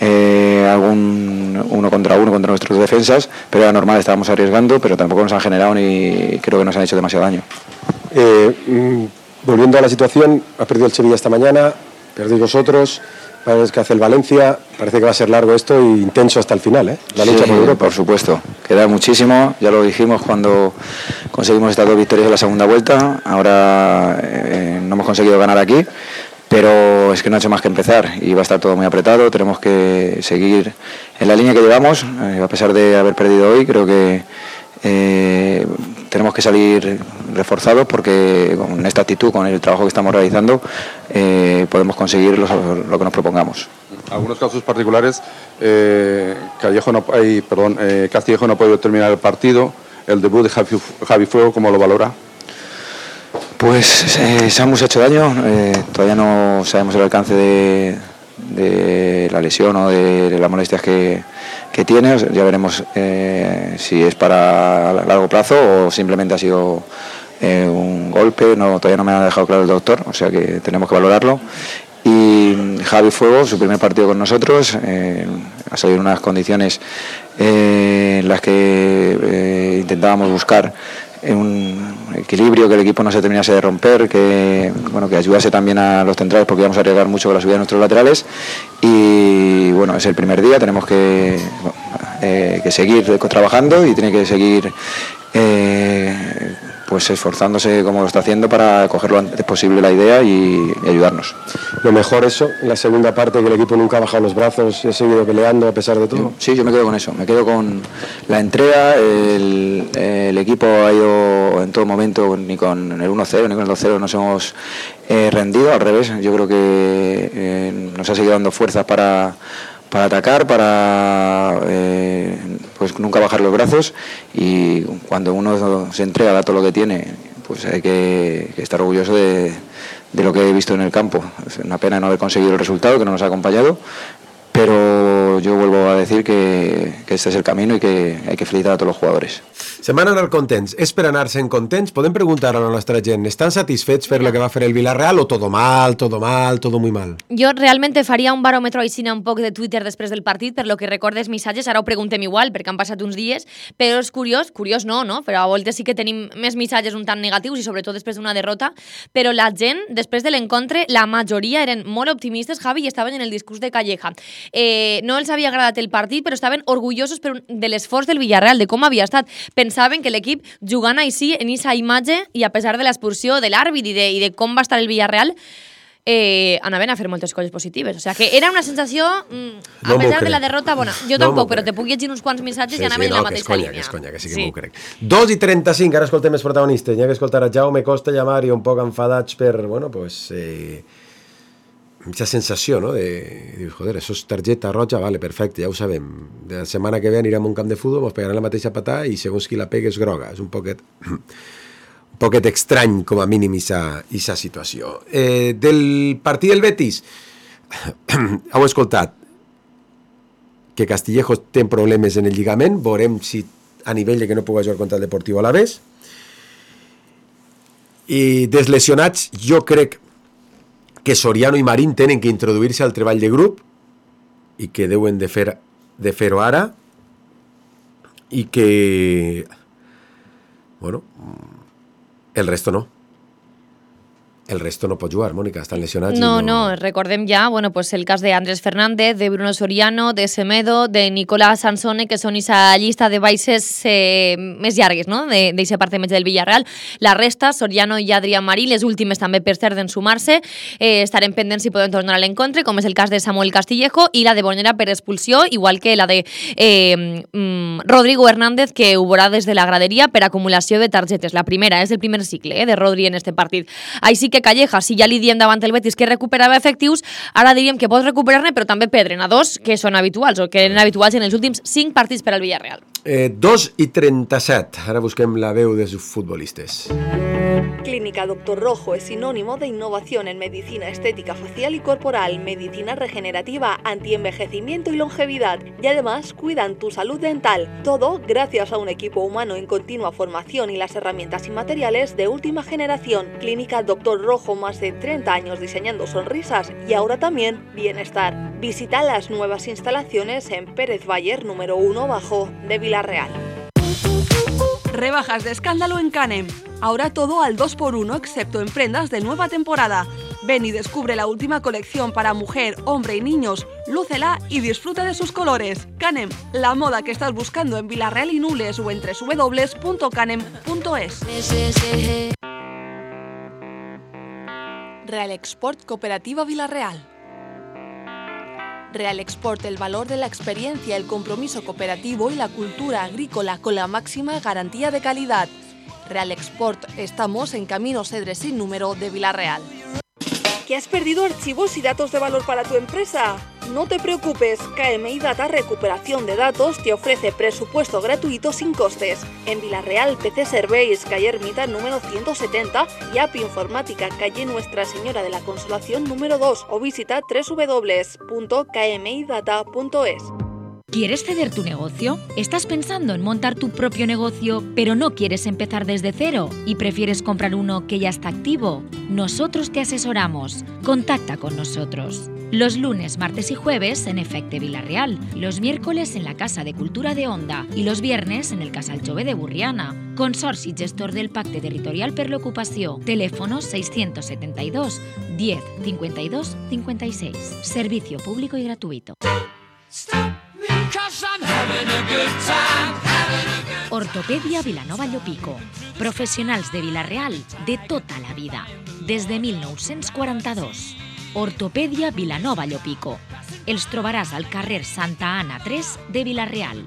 algún 1 contra 1 contra nuestros defensas, pero era normal, estábamos arriesgando, pero tampoco nos han generado ni creo que nos han hecho demasiado daño. Volviendo a la situación, ha perdido el Sevilla esta mañana, perdéis vosotros, parece que hace el Valencia, parece que va a ser largo esto e intenso hasta el final, la lucha por Europa. Por supuesto, queda muchísimo, ya lo dijimos cuando conseguimos estas 2 victorias en la segunda vuelta, ahora no hemos conseguido ganar aquí, pero es que no ha hecho más que empezar y va a estar todo muy apretado, tenemos que seguir en la línea que llevamos, a pesar de haber perdido hoy, creo que tenemos que salir reforzados, porque con esta actitud, con el trabajo que estamos realizando, podemos conseguir lo que nos propongamos. Algunos casos particulares, Castillejo no ha podido terminar el partido, el debut de Javi Fuego, ¿cómo lo valora? Pues se hemos hecho daño, todavía no sabemos el alcance de la lesión o de las molestias que tiene, ya veremos si es para largo plazo o simplemente ha sido un golpe, todavía no me ha dejado claro el doctor, o sea que tenemos que valorarlo. Y Javi Fuego, su primer partido con nosotros, ha salido en unas condiciones en las que intentábamos buscar un equilibrio, que el equipo no se terminase de romper, que ayudase también a los centrales, porque íbamos a arriesgar mucho con la subida de nuestros laterales. Y bueno, es el primer día, tenemos que seguir trabajando y tiene que seguir pues esforzándose como lo está haciendo para coger lo antes posible la idea y ayudarnos. Lo mejor eso, en la segunda parte, que el equipo nunca ha bajado los brazos y ha seguido peleando a pesar de todo. Sí, yo me quedo con eso, me quedo con la entrega, el equipo ha ido en todo momento, ni con el 1-0 ni con el 2-0 nos hemos rendido, al revés, yo creo que nos ha seguido dando fuerzas para atacar, para pues nunca bajar los brazos, y cuando uno se entrega, da todo lo que tiene, pues hay que estar orgulloso de lo que he visto en el campo. Es una pena no haber conseguido el resultado, que no nos ha acompañado, pero yo vuelvo a decir que este es el camino y que hay que felicitar a todos los jugadores. Se van anar contents. És per anar-se'n contents? Podem preguntar a la nostra gent, ¿están satisfets per lo que va fer el Villarreal o todo mal, todo muy mal? Jo realmente faria un baròmetre així un poc de Twitter després del partit, per lo que recordes missatges, ara ho preguntem igual, perquè han passat uns dies, però és curiós no, però a voltes sí que tenim més missatges un tant negatius i sobretot després d'una derrota, però la gent, després de l'encontre, la majoria eren molt optimistes, Javi, i estaven en el discurs de Calleja. No els havia agradat el partit, però estaven orgullosos de l'esforç del Villarreal, de com havia estat. Pensaven que l'equip jugant així, en aquesta imatge, i a pesar de l'expulsió de l'àrbit i de com va estar el Villarreal, anaven a fer moltes coses positives. O sigui que era una sensació, a pesar de la derrota, bona. Jo tampoc, però te puc llegir uns quants missatges i anaven en la mateixa línia. És conya, que sí que m'ho crec. 2:35, ara escoltem els protagonistes. N'hi ha que escoltar a Jaume Costa i a Mario un poc enfadats per, bueno, pues... Esa sensació, no? Dius, joder, això és targeta roja, vale, perfecte, ja ho sabem. La setmana que ve anirem a un camp de futbol, ens pegaran la mateixa patà i segons qui la pega és groga. És un poquet estrany, com a mínim, aquesta situació. Del partit del Betis, heu escoltat que Castillejo té problemes en el lligament, veurem si a nivell de que no pugui jugar contra el Deportivo Alavés. I dels lesionats, jo crec que Soriano i Marín tenen que introduir-se al treball de grup i que deuen de fer-ho ara i que bueno, el resto no. El resto no pot jugar, Mònica, estan lesionats. No, recordem ja, bueno, pues el cas d'Andrés Fernández, de Bruno Soriano, de Semedo, de Nicolás Sansone, que són aquesta llista de baixes més llargues, no?, d'aquest part més del Villarreal. La resta, Soriano i Adrián Marí, les últimes també per cert d'en sumar-se, estarem pendents si poden tornar a l'encontre, com és el cas de Samuel Castillejo, i la de Bonera per expulsió, igual que la de Rodrigo Hernández, que ho veurà des de la graderia per acumulació de targetes. La primera, és el primer cicle de Rodri en este partit. Així que Calleja, si ja li diem davant el Betis que recuperava efectius, ara diríem que pot recuperar-ne, però també perdre a dos que són habituals, o que eren habituals en els últims 5 partits per al Villarreal. 2:37. Ara busquem la veu dels futbolistes. Clínica Doctor Rojo es sinónimo de innovación en medicina estética facial y corporal, medicina regenerativa, antienvejecimiento y longevidad, y además cuidan tu salud dental. Todo gracias a un equipo humano en continua formación y las herramientas y materiales de última generación. Clínica Doctor Rojo, más de 30 años diseñando sonrisas y ahora también bienestar. Visita las nuevas instalaciones en Pérez Bayer número 1 bajo de Villarreal. Rebajas de escándalo en Canem. Ahora todo al 2x1 excepto en prendas de nueva temporada. Ven y descubre la última colección para mujer, hombre y niños. Lúcela y disfruta de sus colores. Canem, la moda que estás buscando en Villarreal y Nules o en www.canem.es. Real Export Cooperativa Villarreal. Real Export, el valor de la experiencia, el compromiso cooperativo y la cultura agrícola con la máxima garantía de calidad. Real Export, estamos en Camino Cedre sin número de Villarreal. ¿Que has perdido archivos y datos de valor para tu empresa? No te preocupes, KMI Data Recuperación de Datos te ofrece presupuesto gratuito sin costes. En Villarreal, PC Serveis, calle Ermita número 170 y App Informática, calle Nuestra Señora de la Consolación número 2 o visita www.kmidata.es. ¿Quieres ceder tu negocio? ¿Estás pensando en montar tu propio negocio, pero no quieres empezar desde cero y prefieres comprar uno que ya está activo? Nosotros te asesoramos. Contacta con nosotros. Los lunes, martes y jueves en Efecte Villarreal, los miércoles en la Casa de Cultura de Onda y los viernes en el Casal Jove de Burriana. Consorci gestor del Pacte Territorial per l'Ocupació. Teléfono 672 10 52 56. Servicio público y gratuito. Ortopedia Vilanova Llopico. Professionals de Vila-real de tota la vida. Des de 1942. Ortopedia Vilanova Llopico. Els trobaràs al carrer Santa Anna 3 de Vila-real.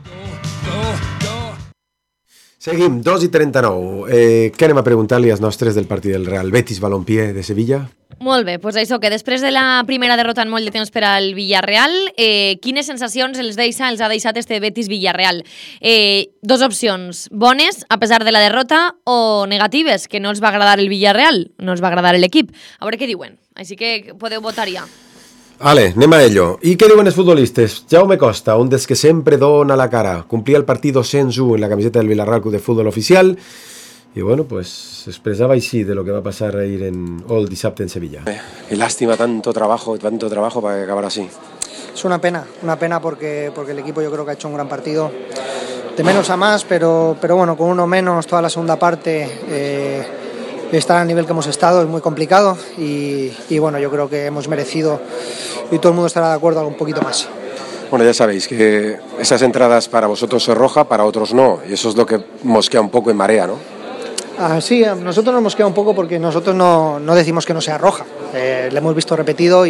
Seguim, 2:39. Què anem a preguntar-li als nostres del partit del Real Betis Balompié de Sevilla? Molt bé, doncs això, que després de la primera derrota en molt de temps per al Villarreal, quines sensacions els ha deixat este Betis-Villarreal? Dos opcions, bones, a pesar de la derrota, o negatives, que no els va agradar el Villarreal, no els va agradar l'equip. A veure què diuen, així que podeu votar ja. Vale, anem a ello. I què diuen els futbolistes? Jaume Costa, un dels que sempre dona la cara. Complia el partit 201 en la camiseta del Villarreal Club de Fútbol Oficial. Y bueno, pues expresaba así de lo que va a pasar a ir el dissabte en Sevilla. Qué lástima, tanto trabajo para que acabara así. Es una pena porque el equipo yo creo que ha hecho un gran partido, de menos a más, pero bueno, con uno menos toda la segunda parte, estar al nivel que hemos estado es muy complicado y bueno, yo creo que hemos merecido y todo el mundo estará de acuerdo un poquito más. Bueno, ya sabéis que esas entradas para vosotros es roja, para otros no, y eso es lo que mosquea un poco en marea, ¿no? Sí, a nosotros nos mosquea un poco porque nosotros no decimos que no sea roja, le hemos visto repetido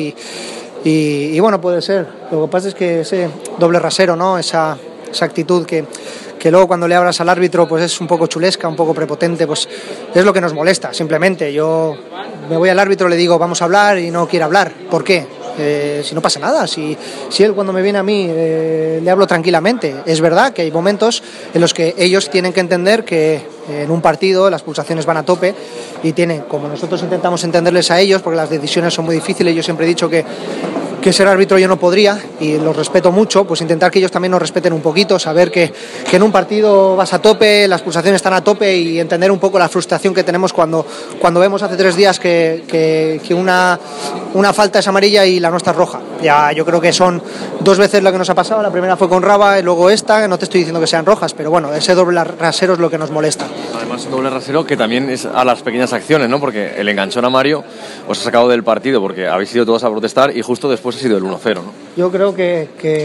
y bueno, puede ser. Lo que pasa es que ese doble rasero, ¿no? Esa actitud que luego cuando le hablas al árbitro pues es un poco chulesca, un poco prepotente, pues es lo que nos molesta, simplemente. Yo me voy al árbitro, le digo vamos a hablar y no quiere hablar. ¿Por qué? Si no pasa nada, si él cuando me viene a mí le hablo tranquilamente. Es verdad que hay momentos en los que ellos tienen que entender que en un partido las pulsaciones van a tope y tienen, como nosotros intentamos entenderles a ellos, porque las decisiones son muy difíciles. Yo siempre he dicho que ser árbitro yo no podría y los respeto mucho, pues intentar que ellos también nos respeten un poquito, saber que en un partido vas a tope, las pulsaciones están a tope y entender un poco la frustración que tenemos cuando vemos hace 3 días que una falta es amarilla y la nuestra es roja. Ya yo creo que son 2 veces lo que nos ha pasado, la primera fue con Raba y luego esta, no te estoy diciendo que sean rojas, pero bueno, ese doble rasero es lo que nos molesta. Además un doble rasero que también es a las pequeñas acciones, ¿no? Porque el enganchón a Mario os ha sacado del partido porque habéis ido todos a protestar y justo después ha sido el 1-0, ¿no? Yo creo que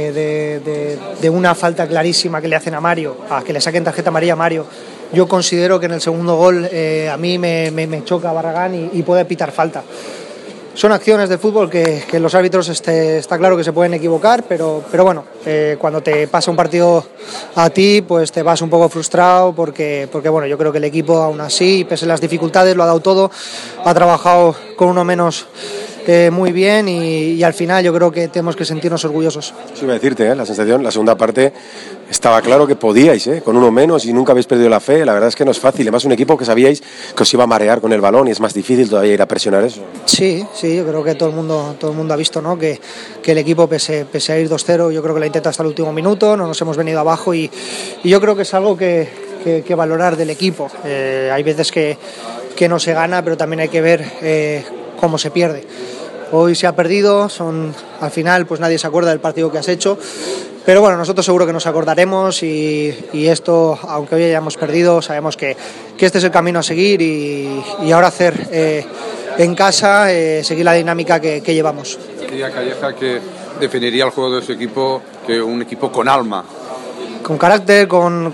de una falta clarísima que le hacen a Mario, a que le saquen tarjeta amarilla a Mario, yo considero que en el segundo gol a mí me choca Barragán y puede pitar falta. Son acciones de fútbol que los árbitros está claro que se pueden equivocar, pero bueno, cuando te pasa un partido a ti, pues te vas un poco frustrado porque bueno, yo creo que el equipo aún así, pese a las dificultades, lo ha dado todo, ha trabajado con uno menos muy bien y al final yo creo que tenemos que sentirnos orgullosos. Sí, voy a decirte, la sensación, la segunda parte estaba claro que podíais, con uno menos y nunca habéis perdido la fe. La verdad es que no es fácil, además un equipo que sabíais que os iba a marear con el balón y es más difícil todavía ir a presionar eso. Sí, yo creo que todo el mundo ha visto, ¿no? que el equipo pese a ir 2-0, yo creo que la intenta hasta el último minuto, no nos hemos venido abajo y yo creo que es algo que valorar del equipo. Hay veces que no se gana, pero también hay que ver cómo se pierde. Hoy se ha perdido, al final pues nadie se acuerda del partido que has hecho, pero bueno, nosotros seguro que nos acordaremos y esto, aunque hoy hayamos perdido, sabemos que este es el camino a seguir y ahora hacer en casa, seguir la dinámica que llevamos. Diría Calleja que definiría el juego de su equipo que un equipo con alma. Con carácter, con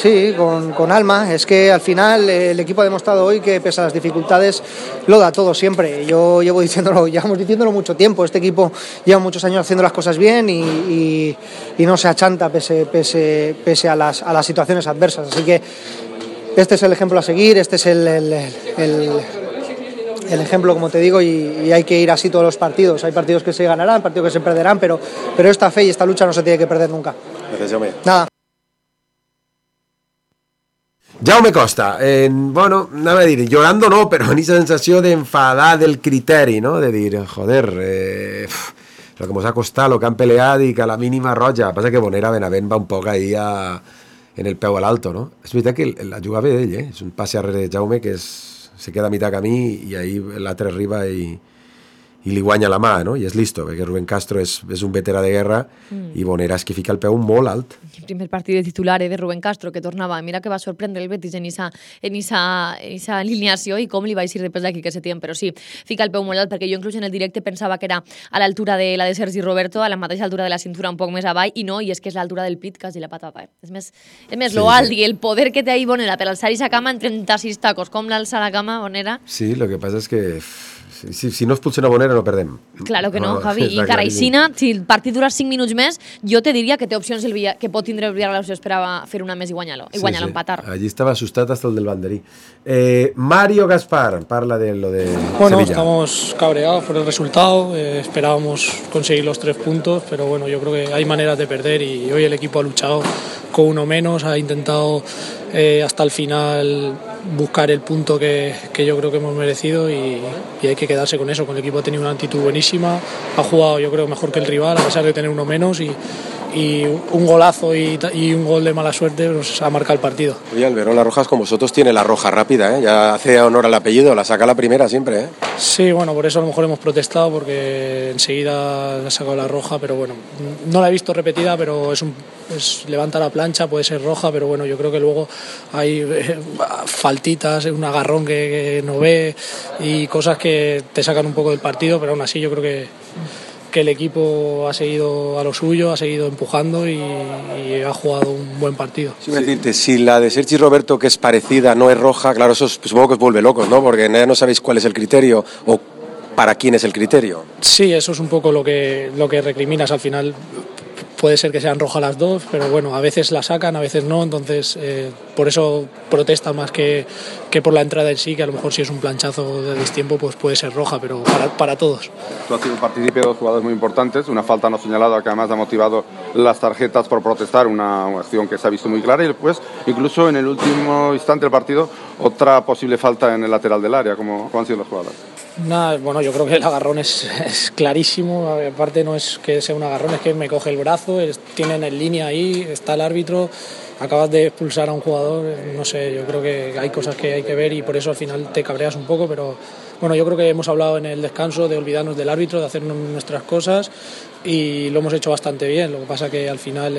alma. Es que al final el equipo ha demostrado hoy que pese a las dificultades lo da todo siempre. Yo llevamos diciéndolo mucho tiempo. Este equipo lleva muchos años haciendo las cosas bien y no se achanta pese a las situaciones adversas. Así que este es el ejemplo a seguir, este es el ejemplo, como te digo, y hay que ir así todos los partidos. Hay partidos que se ganarán, partidos que se perderán, pero esta fe y esta lucha no se tiene que perder nunca. Gracias, Jaume. Nada. Jaume Costa, bueno, anava a dir, llorando no, però en aquesta sensació d'enfadar del criteri, no? De dir, joder, lo que mos ha costat, lo que han peleat i que a la mínima roja. Passa que Bonera Benavent va un poc ahí en el peu a l'alto, no? És veritat que la juga bé d'ell, és un passe arrere de Jaume que se queda a mitad camí i ahí l'altre arriba i li guanya la mà, no? I és listo, perquè Rubén Castro és un veterà de guerra i Bonera és que fica el peu molt alt. El primer partit de titular de Rubén Castro que tornava, mira que va sorprendre el Betis en esa alineació i com li va eixir després d'aquí que se tien, però sí, fica el peu molt alt perquè jo inclús en el directe pensava que era a l'altura de la de Sergi Roberto, a la mateixa altura de la cintura un poc més avall i no, i és que és l'altura del pit quasi la patata, És més lo alt i el poder que té ahí Bonera per alçar esa cama en 36 tacos, com l'alça la cama Bonera? Sí, lo que pasa es que si no expulsen a Bonera no perdem. Claro que no, Javi. I Caraixina, si el partit dura 5 minuts més, jo te diria que té opcions que pot tindre el Villarreal si esperava fer una més i guanyar-lo, empatar. Allí estaba asustado hasta el del banderí. Mario Gaspar parla de lo de Sevilla. Estamos cabreados por el resultado, esperábamos conseguir los 3 puntos, pero bueno, yo creo que hay maneras de perder y hoy el equipo ha luchado con uno menos, ha intentado hasta el final buscar el punto que yo creo que hemos merecido y hay que quedarse con eso. El equipo ha tenido una actitud buenísima, ha jugado yo creo mejor que el rival a pesar de tener uno menos y un golazo y un gol de mala suerte nos ha marcado el partido. Oye, Alberola Rojas con vosotros tiene la roja rápida, ¿eh? Ya hace honor al apellido, la saca la primera siempre, ¿eh? Sí, bueno, por eso a lo mejor hemos protestado porque enseguida ha sacado la roja, pero bueno, no la he visto repetida, pero levanta la plancha, puede ser roja, pero bueno, yo creo que luego hay faltitas, un agarrón que no ve y cosas que te sacan un poco del partido, pero aún así yo creo que el equipo ha seguido a lo suyo, ha seguido empujando y ha jugado un buen partido. Sí, decirte, si la de Sergi Roberto, que es parecida, no es roja, claro, eso supongo que os vuelve locos, ¿no? Porque no sabéis cuál es el criterio o para quién es el criterio. Sí, eso es un poco lo que recriminas al final. Puede ser que sean rojas las dos, pero bueno, a veces la sacan, a veces no, entonces por eso protestan más que por la entrada en sí, que a lo mejor si es un planchazo de destiempo pues puede ser roja, pero para todos. Tú has sido partícipe de dos jugadas muy importantes, una falta no señalada que además ha motivado las tarjetas por protestar, una acción que se ha visto muy clara, y después incluso en el último instante del partido otra posible falta en el lateral del área. ¿Cómo han sido las jugadas? Bueno, yo creo que el agarrón es clarísimo, aparte no es que sea un agarrón, es que me coge el brazo, tienen en línea ahí, está el árbitro, acabas de expulsar a un jugador, no sé, yo creo que hay cosas que hay que ver y por eso al final te cabreas un poco, pero bueno, yo creo que hemos hablado en el descanso de olvidarnos del árbitro, de hacernos nuestras cosas y lo hemos hecho bastante bien, lo que pasa que al final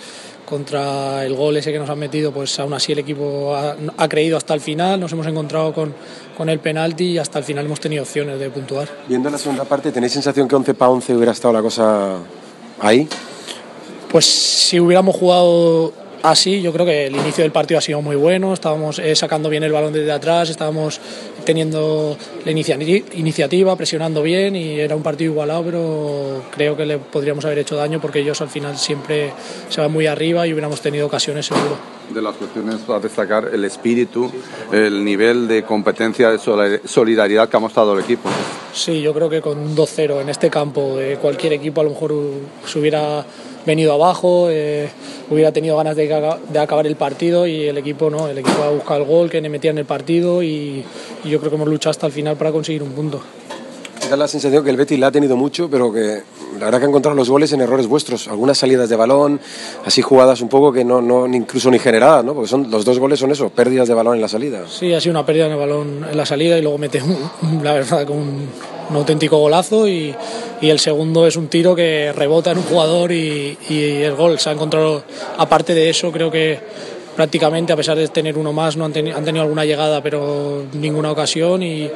contra el gol ese que nos han metido, pues aún así el equipo ha creído hasta el final, nos hemos encontrado con el penalti y hasta el final hemos tenido opciones de puntuar. Viendo la segunda parte, ¿tenéis sensación que 11-11 hubiera estado la cosa ahí? Pues si hubiéramos jugado así, yo creo que el inicio del partido ha sido muy bueno, estábamos sacando bien el balón desde atrás, estábamos teniendo la iniciativa, presionando bien y era un partido igualado, pero creo que le podríamos haber hecho daño porque ellos al final siempre se van muy arriba y hubiéramos tenido ocasiones seguro. De las cuestiones a destacar, el espíritu, el nivel de competencia, de solidaridad que ha mostrado el equipo. Sí, yo creo que con un 2-0 en este campo, cualquier equipo a lo mejor se hubiera venido abajo, hubiera tenido ganas de acabar el partido y el equipo no, el equipo ha buscado el gol que le metía en el partido y yo creo que hemos luchado hasta el final para conseguir un punto. Da la sensación que el Betis la ha tenido mucho, pero que la verdad que ha encontrado los goles en errores vuestros, algunas salidas de balón, así jugadas un poco que no incluso ni generadas, ¿no? Porque los dos goles son eso, pérdidas de balón en la salida. Sí, ha sido una pérdida de balón en la salida y luego mete la verdad con un auténtico golazo y el segundo es un tiro que rebota en un jugador y el gol se ha encontrado. Aparte de eso, creo que prácticamente, a pesar de tener uno más, han tenido alguna llegada, pero ninguna ocasión y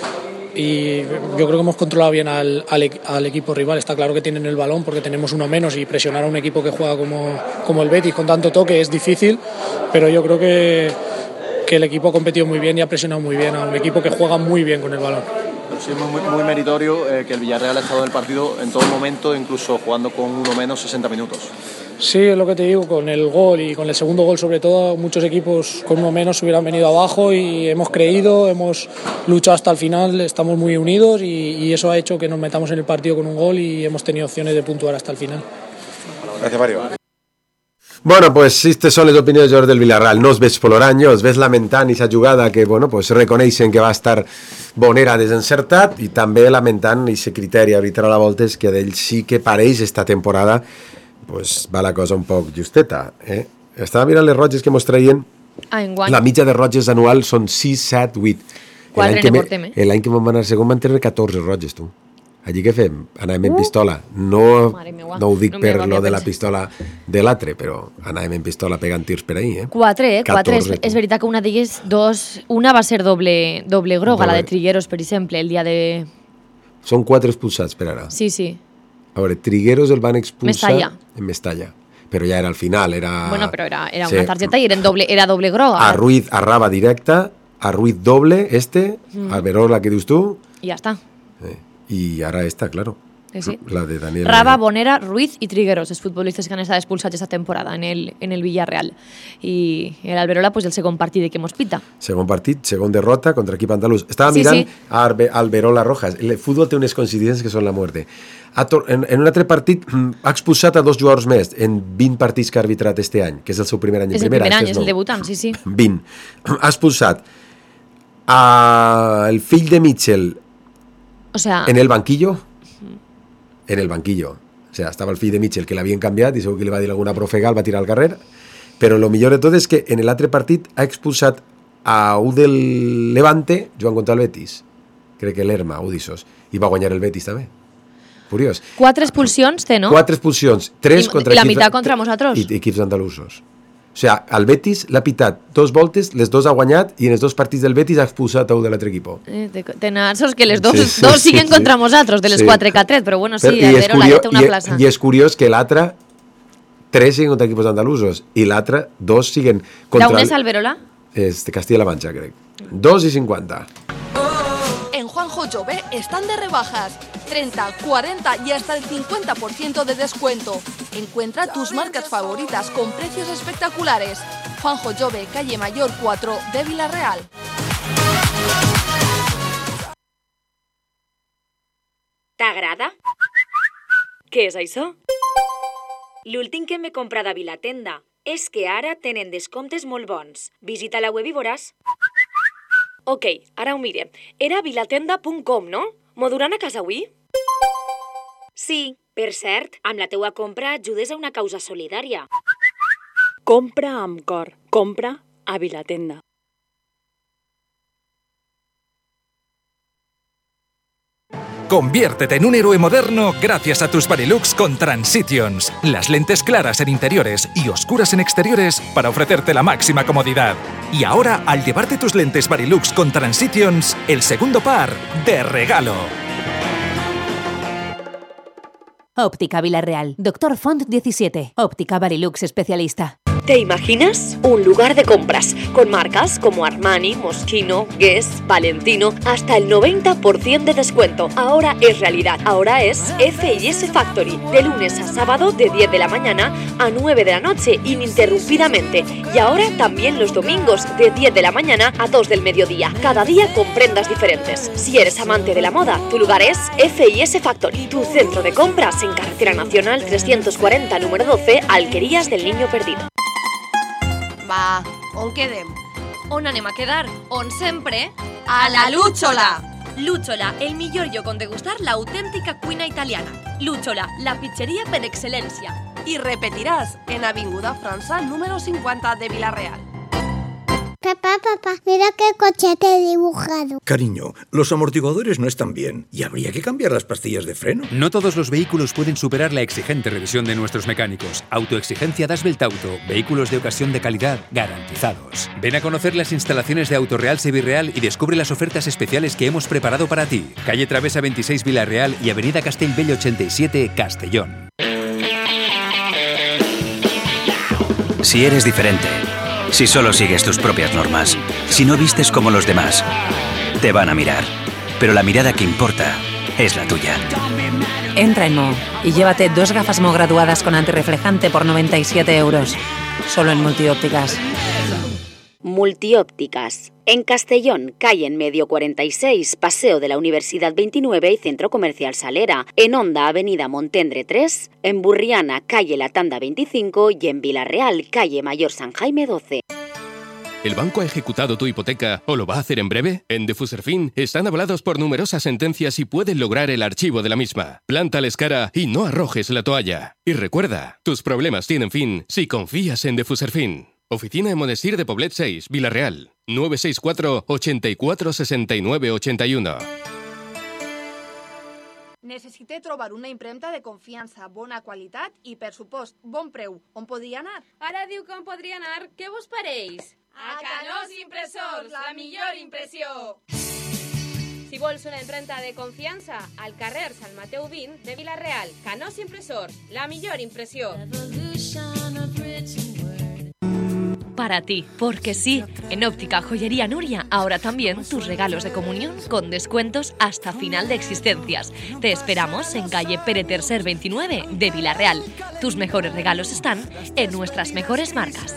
yo creo que hemos controlado bien al equipo rival. Está claro que tienen el balón porque tenemos uno menos y presionar a un equipo que juega como el Betis con tanto toque es difícil, pero yo creo que el equipo ha competido muy bien y ha presionado muy bien a un equipo que juega muy bien con el balón. Sí, muy meritorio que el Villarreal ha estado en el partido en todo momento, incluso jugando con uno menos 60 minutos. Sí, es lo que te digo, con el gol y con el segundo gol sobre todo, muchos equipos con uno menos hubieran venido abajo y hemos creído, hemos luchado hasta el final, estamos muy unidos y eso ha hecho que nos metamos en el partido con un gol y hemos tenido opciones de puntuar hasta el final. Gracias, Mario. Bueno, pues estas són les opinions de del Villarreal. No els veig plorant, jo els veig lamentant aquesta jugada que, bueno, pues reconeixen que va estar bonera desencertat i també lamentant aquest criteri arbitral a voltes que d'ell sí que pareix esta temporada pues va la cosa un poc justeta. Estava mirant les roges que mos traien. La mitja de roges anual són 6, 7, 8. 4 ne portem, L'any que vam anar segon van tenir 14 roges, tu. Allí què fem? Anàvem en pistola. No ho dic per lo de la pistola de l'altre, però anàvem en pistola pegant tirs per ahí. 4, 4. És veritat que una d'elles, una va ser doble groga, la de Trigueros, per exemple, el dia de... Són 4 expulsats per ara. Sí. A veure, Trigueros el van expulsar en Mestalla. Però ja era al final, Bueno, però era una targeta i era doble groga. A Ruiz, a Raba directa, a Ruiz doble, a Alberola, que dius tu. I ja està. I ara esta, claro. Sí. La de Daniel. Raba, Bonera, Ruiz y Trigueros, els futbolistes que han estat expulsats esta temporada en el Villarreal. I l'Alberola, pues, el segon partit que mos pita. Segon partit, segon derrota contra equip andalús. Estava mirant a Alberola Rojas. El futbol té unes coincidències que són la muerte. En un altre partit ha expulsat a 2 jugadors més en 20 partits que ha arbitrat este any, que és el seu primer any. És el primer any, és el debutant, sí. 20. Ha expulsat el fill de Mitchell en el banquillo. En el banquillo. O sea, estava el fill de Mitchell que l'havien canviat i segur que li va dir alguna profega, el va tirar al carrer. Però lo millor de tot és que en l'altre partit ha expulsat a un del Levante jugant contra el Betis. Crec que l'Erma, Udissos. I va guanyar el Betis també. Curiós. 4 expulsions té, no? 4 expulsions. 3 contra I la meitat contra nosaltres. I equips andalusos. O sea, al Betis l'ha pitat 2 voltes, les 2 ha guanyat i en els 2 partits del Betis ha expulsat a un de l'altre equip. Tenen sort que les dos siguen contra nosaltres, de les 4 que ha tret, però bueno, sí, Alberola té una plaça. I és curiós que l'altre 3 siguen contra equipos andalusos i l'altre 2 siguen contra... D'on és Alberola? És de Castilla-La Mancha, crec. 2,50. En Juanjo Jove están de rebajas. 30, 40 y hasta el 50% de descuento. Encuentra tus marcas favoritas con precios espectaculares. Juanjo Jove, calle Mayor 4 de Villarreal. T'agrada? Què és això? L'últim que m'he comprat a Vilatenda és que ara tenen descomptes molt bons. Visita la web i veuràs. Ok, ara ho mire. Era vilatenda.com, no? M'ho duran a casa avui? Sí, per cert, amb la teua compra ajudes a una causa solidària. Compra amb cor. Compra a Vilatenda. Conviértete en un héroe moderno gracias a tus Varilux con Transitions. Las lentes claras en interiores y oscuras en exteriores para ofrecerte la máxima comodidad. Y ahora, al llevarte tus lentes Varilux con Transitions, el segundo par de regalo. Óptica Villarreal. Doctor Font 17. Óptica Varilux especialista. ¿Te imaginas? Un lugar de compras con marcas como Armani, Moschino, Guess, Valentino, hasta el 90% de descuento. Ahora es realidad. Ahora es F&S Factory. De lunes a sábado de 10 de la mañana a 9 de la noche ininterrumpidamente. Y ahora también los domingos de 10 de la mañana a 2 del mediodía. Cada día con prendas diferentes. Si eres amante de la moda, tu lugar es F&S Factory. Tu centro de compras en Carretera Nacional 340, número 12, Alquerías del Niño Perdido. Va, on quedem? On anem a quedar? On sempre? A la Lúchola! Lúchola, el millor lloc on degustar l'autèntica cuina italiana. Lúchola, la pizzeria per excel·lència. Y repetirás en Avinguda França, número 50 de Villarreal. Papá, mira qué coche te he dibujado. Cariño, los amortiguadores no están bien y habría que cambiar las pastillas de freno. No todos los vehículos pueden superar la exigente revisión de nuestros mecánicos. Autoexigencia Dasbelt Auto. Vehículos de ocasión de calidad garantizados. Ven a conocer las instalaciones de Autoreal Sevirreal y descubre las ofertas especiales que hemos preparado para ti. Calle Travesa 26 Villarreal y Avenida Castellbell 87 Castellón. Si eres diferente, si solo sigues tus propias normas, si no vistes como los demás, te van a mirar. Pero la mirada que importa es la tuya. Entra en Mo y llévate 2 gafas Mo graduadas con antirreflejante por 97 euros. Solo en Multiópticas. Multiópticas. En Castellón, calle en Medio 46, Paseo de la Universidad 29 y Centro Comercial Salera. En Onda, Avenida Montendre 3. En Burriana, calle La Tanda 25 y en Villarreal, calle Mayor San Jaime 12. ¿El banco ha ejecutado tu hipoteca o lo va a hacer en breve? En Defuserfin están avalados por numerosas sentencias y pueden lograr el archivo de la misma. Plántales cara y no arrojes la toalla. Y recuerda, tus problemas tienen fin si confías en Defuserfin. Oficina en Monestir de Poblet 6, Villarreal. 964 84 69 81. Necessite trobar una impremta de confiança, bona qualitat i, per supost, bon preu. On podria anar? Ara diu que on podria anar. Què vos pareix? A Canós Impressors, la millor impressió! Si vols una impremta de confiança, al carrer Sant Mateu 20 de Villarreal. Canós Impressors, la millor impressió. para ti, porque sí, en Óptica Joyería Nuria, ahora también tus regalos de comunión con descuentos hasta final de existencias. Te esperamos en calle Pere Tercer 29 de Vila-real. Tus mejores regalos están en nuestras mejores marcas.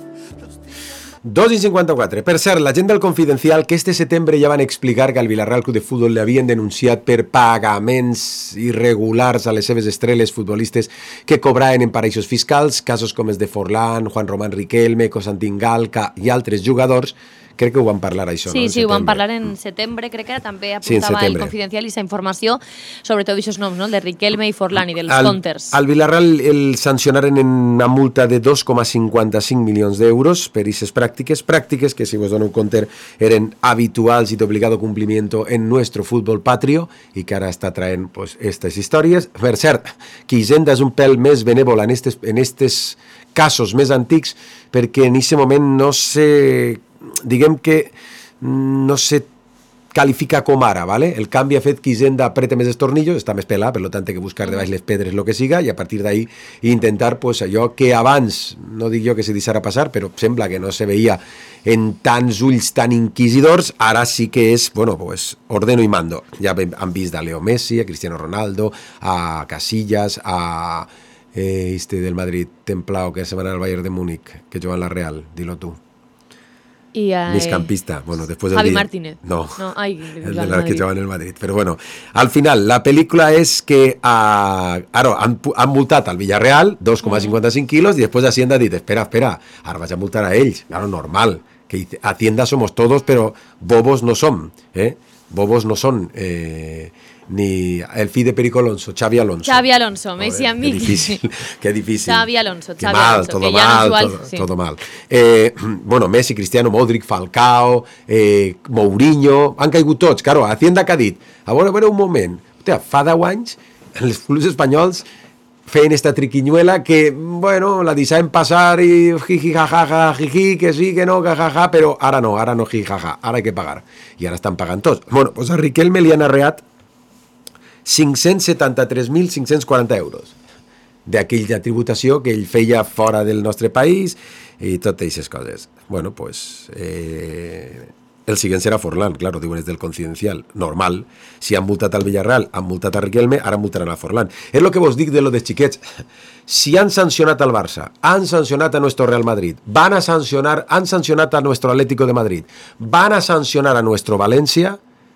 2:54. Per cert, la gent del Confidencial que este setembre ja van explicar que al Villarreal Club de Futbol l'havien denunciat per pagaments irregulars a les seves estrelles futbolistes que cobraven en paraïsos fiscals, casos com els de Forlán, Juan Román Riquelme, Constantin Galca i altres jugadors. Crec que ho van parlar, això, sí, no? Sí, ho van parlar en setembre, crec que també apuntava el Confidencial i aquesta informació sobre tot aquests noms, no? El de Riquelme i Forlán i dels counters. Al Villarreal el sancionaren en una multa de 2,55 milions d'euros per aquestes pràctiques que, si vos dono un compte, eren habituals i d'obligado complimiento en nuestro fútbol patrio i que ara està traient pues, estas històries. Per cert, que Hisenda és un pèl més benèvola en estes casos més antics perquè en aquest moment no sé... diguem que no se califica com ara, ¿vale? El canvi ha fet que Hisenda aprete més els tornillos, està més pelat, per tant té que buscar debaix les pedres lo que siga i a partir d'ahí intentar pues, allò que abans, no dic jo que se deixara passar, però sembla que no se veia en tants ulls tan inquisidors, ara sí que és, bueno, pues ordeno y mando. Ja han vist a Leo Messi, a Cristiano Ronaldo, a Casillas, a del Madrid templao que se van al Bayern de Múnich, que juega en la Real, dilo tú. Mixcampista, bueno, después del Javi día. Martínez. No, ay, el de la que jugaba en el Madrid. Pero bueno, al final, la pel·lícula és que han multat al Villarreal 2,55 quilos y después Hacienda ha dit, espera, ara vaig a multar a ells. Claro, normal, que Hacienda somos todos, pero bobos no som, bobos no son ni el fill de Perico Alonso, Xavi Alonso, Messi amic. Qué difícil. Xavi Alonso, todo mal. Bueno, Messi, Cristiano, Modric, Falcao, Mourinho, han caigut tots. Claro, Hacienda que ha dit, a veure un moment, hòstia, fa 10 anys els clubs espanyols feien esta triquiñuela que, bueno, la deixaven passar i jiji, jajaja, jiji, que sí, que no, jajaja, però ara no, jiji, jaja, ara hay que pagar. I ara estan pagant tots. Bueno, pues a Riquelme li han arreat 573.540 euros d'aquella tributació que ell feia fora del nostre país i totes aquestes coses. Bueno, pues el siguiente serà Forlán, claro, diuen és del Confidencial. Normal, si han multat al Villarreal, han multat a Riquelme, ara multaran a Forlán. És el que vos dic de lo de xiquets. Si han sancionat al Barça, han sancionat a nuestro Real Madrid, han sancionat a nuestro Atlético de Madrid, van a sancionar a nuestro València,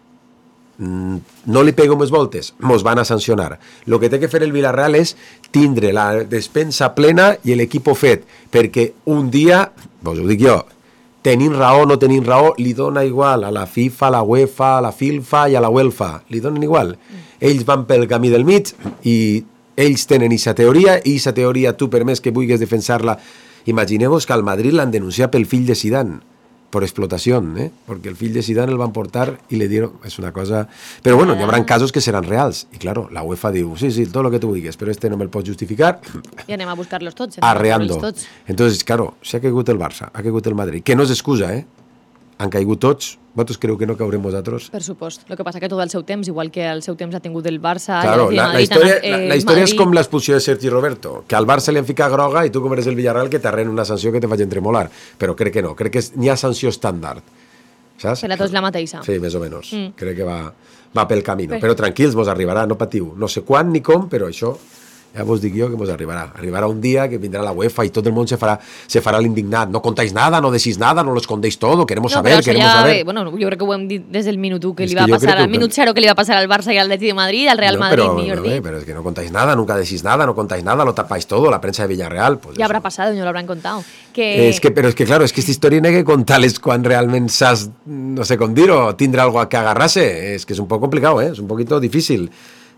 no li pego més voltes, mos van a sancionar. El que té que fer el Villarreal és tindre la despensa plena i l'equip fet, perquè un dia, vos ho dic jo, tenint raó o no tenint raó, li dona igual a la FIFA, a la UEFA, a la FIFA i a la UEFA, li donen igual. Ells van pel camí del mig i ells tenen aquesta teoria i aquesta teoria tu, per més que vulguis defensar-la, imagineu-vos que al Madrid l'han denunciat pel fill de Zidane por explotación, porque el fill de Zidane el van portar y le dieron, es una cosa, pero bueno, hi habrán casos que seran reals, y claro, la UEFA diu, sí, todo lo que tú digues, pero este no me el pots justificar, i anem a buscar-los tots, arreando. Entonces, claro, si ha caigut el Barça, ha caigut el Madrid, que no és excusa, han caigut tots, vosaltres creu que no caurem vosaltres? Per supost, el que passa que tot el seu temps, igual que el seu temps ha tingut el Barça... Claro, la història és com l'expulsió de Sergi Roberto, que al Barça li han ficat groga i tu com eres el Villarreal que t'arren una sanció que te faig entremolar, però crec que no, crec que n'hi ha sanció estàndard, saps? Per a tots la mateixa. Sí, més o menys, crec que va pel camí, però tranquils, vos arribarà, no patiu, no sé quan ni com, però això... Ja vos dic jo que vos arribarà. Arribarà un dia que vindrà la UEFA i tot el món se farà l'indignat. No contáis nada, no decís nada, no lo escondéis todo, queremos saber, queremos saber. Bueno, jo crec que ho hem dit des del minut 1 que li va passar al minut 0 que li va passar al Barça i al Atleti de Madrid, al Real Madrid, millor dit. Pero es que no contáis nada, nunca decís nada, no contáis nada, lo tapáis todo, la prensa de Villarreal. Pues ya habrá pasado, no lo habrán contado. Pero es que claro, es que esta historia no hay que contarles quan realment saps, no sé com dir-ho, tindre algo que agarrarse. Es que es un poco complicado, es un poquito difícil.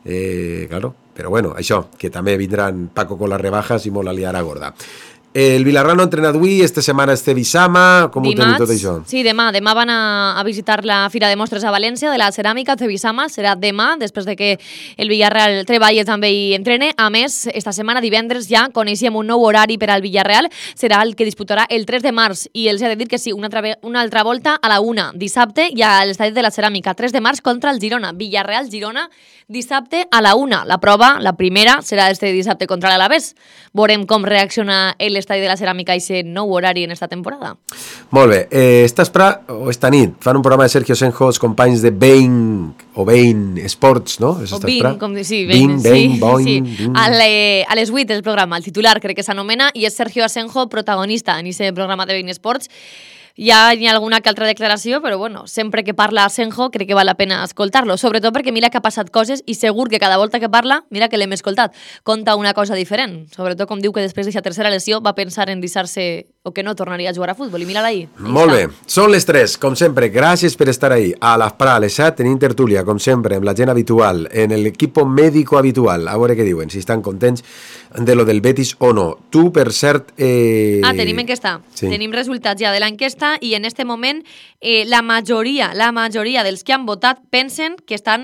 Claro, però bueno, això, que també vindran Paco con las rebajas i molt la liarà gorda. El Villarreal no ha entrenat avui, esta setmana este Visama, com ho tenim tot això? Sí, demà van a visitar la Fira de Mostres a València de la ceràmica, Visama, serà demà, després de que el Villarreal treballi també i entrene. A més, esta setmana, divendres, ja coneixem un nou horari per al Villarreal, serà el que disputarà el 3 de març, i els he de dir que sí, una altra volta a la 1, dissabte, i a l'estadi de la ceràmica, 3 de març contra el Girona, Villarreal-Girona, dissabte a la 1. La prova, la primera, serà este dissabte contra l'Alavés. Veurem com reacciona l'estadi l'estadi de la Ceràmica i ser nou horari en esta temporada. Molt bé, esta nit fan un programa de Sergio Senjo, els companys de Bein Sports, no? O Bein, com sí, Bein, sí. A les 8 és el programa, el titular crec que s'anomena, i és Sergio Asenjo protagonista en aquest programa de Bein Sports. Ja hi ha alguna que altra declaració, però bueno, sempre que parla Asenjo crec que val la pena escoltar-lo, sobretot perquè mira que ha passat coses i segur que cada volta que parla, mira que l'hem escoltat, conta una cosa diferent, sobretot com diu que després d'aquesta tercera lesió va pensar en deixar-se o que no tornaria a jugar a futbol, i mira-la ahí. Molt bé, són les 3, com sempre, gràcies per estar ahí. A l'Aspra, a les 7, tenim tertúlia, com sempre, amb la gent habitual, en l'equip mèdico habitual, a veure què diuen, si estan contents de lo del Betis o no. Tu, per cert... tenim enquesta, tenim resultats ja de l'enquesta, i en este moment la majoria dels que han votat pensen que estan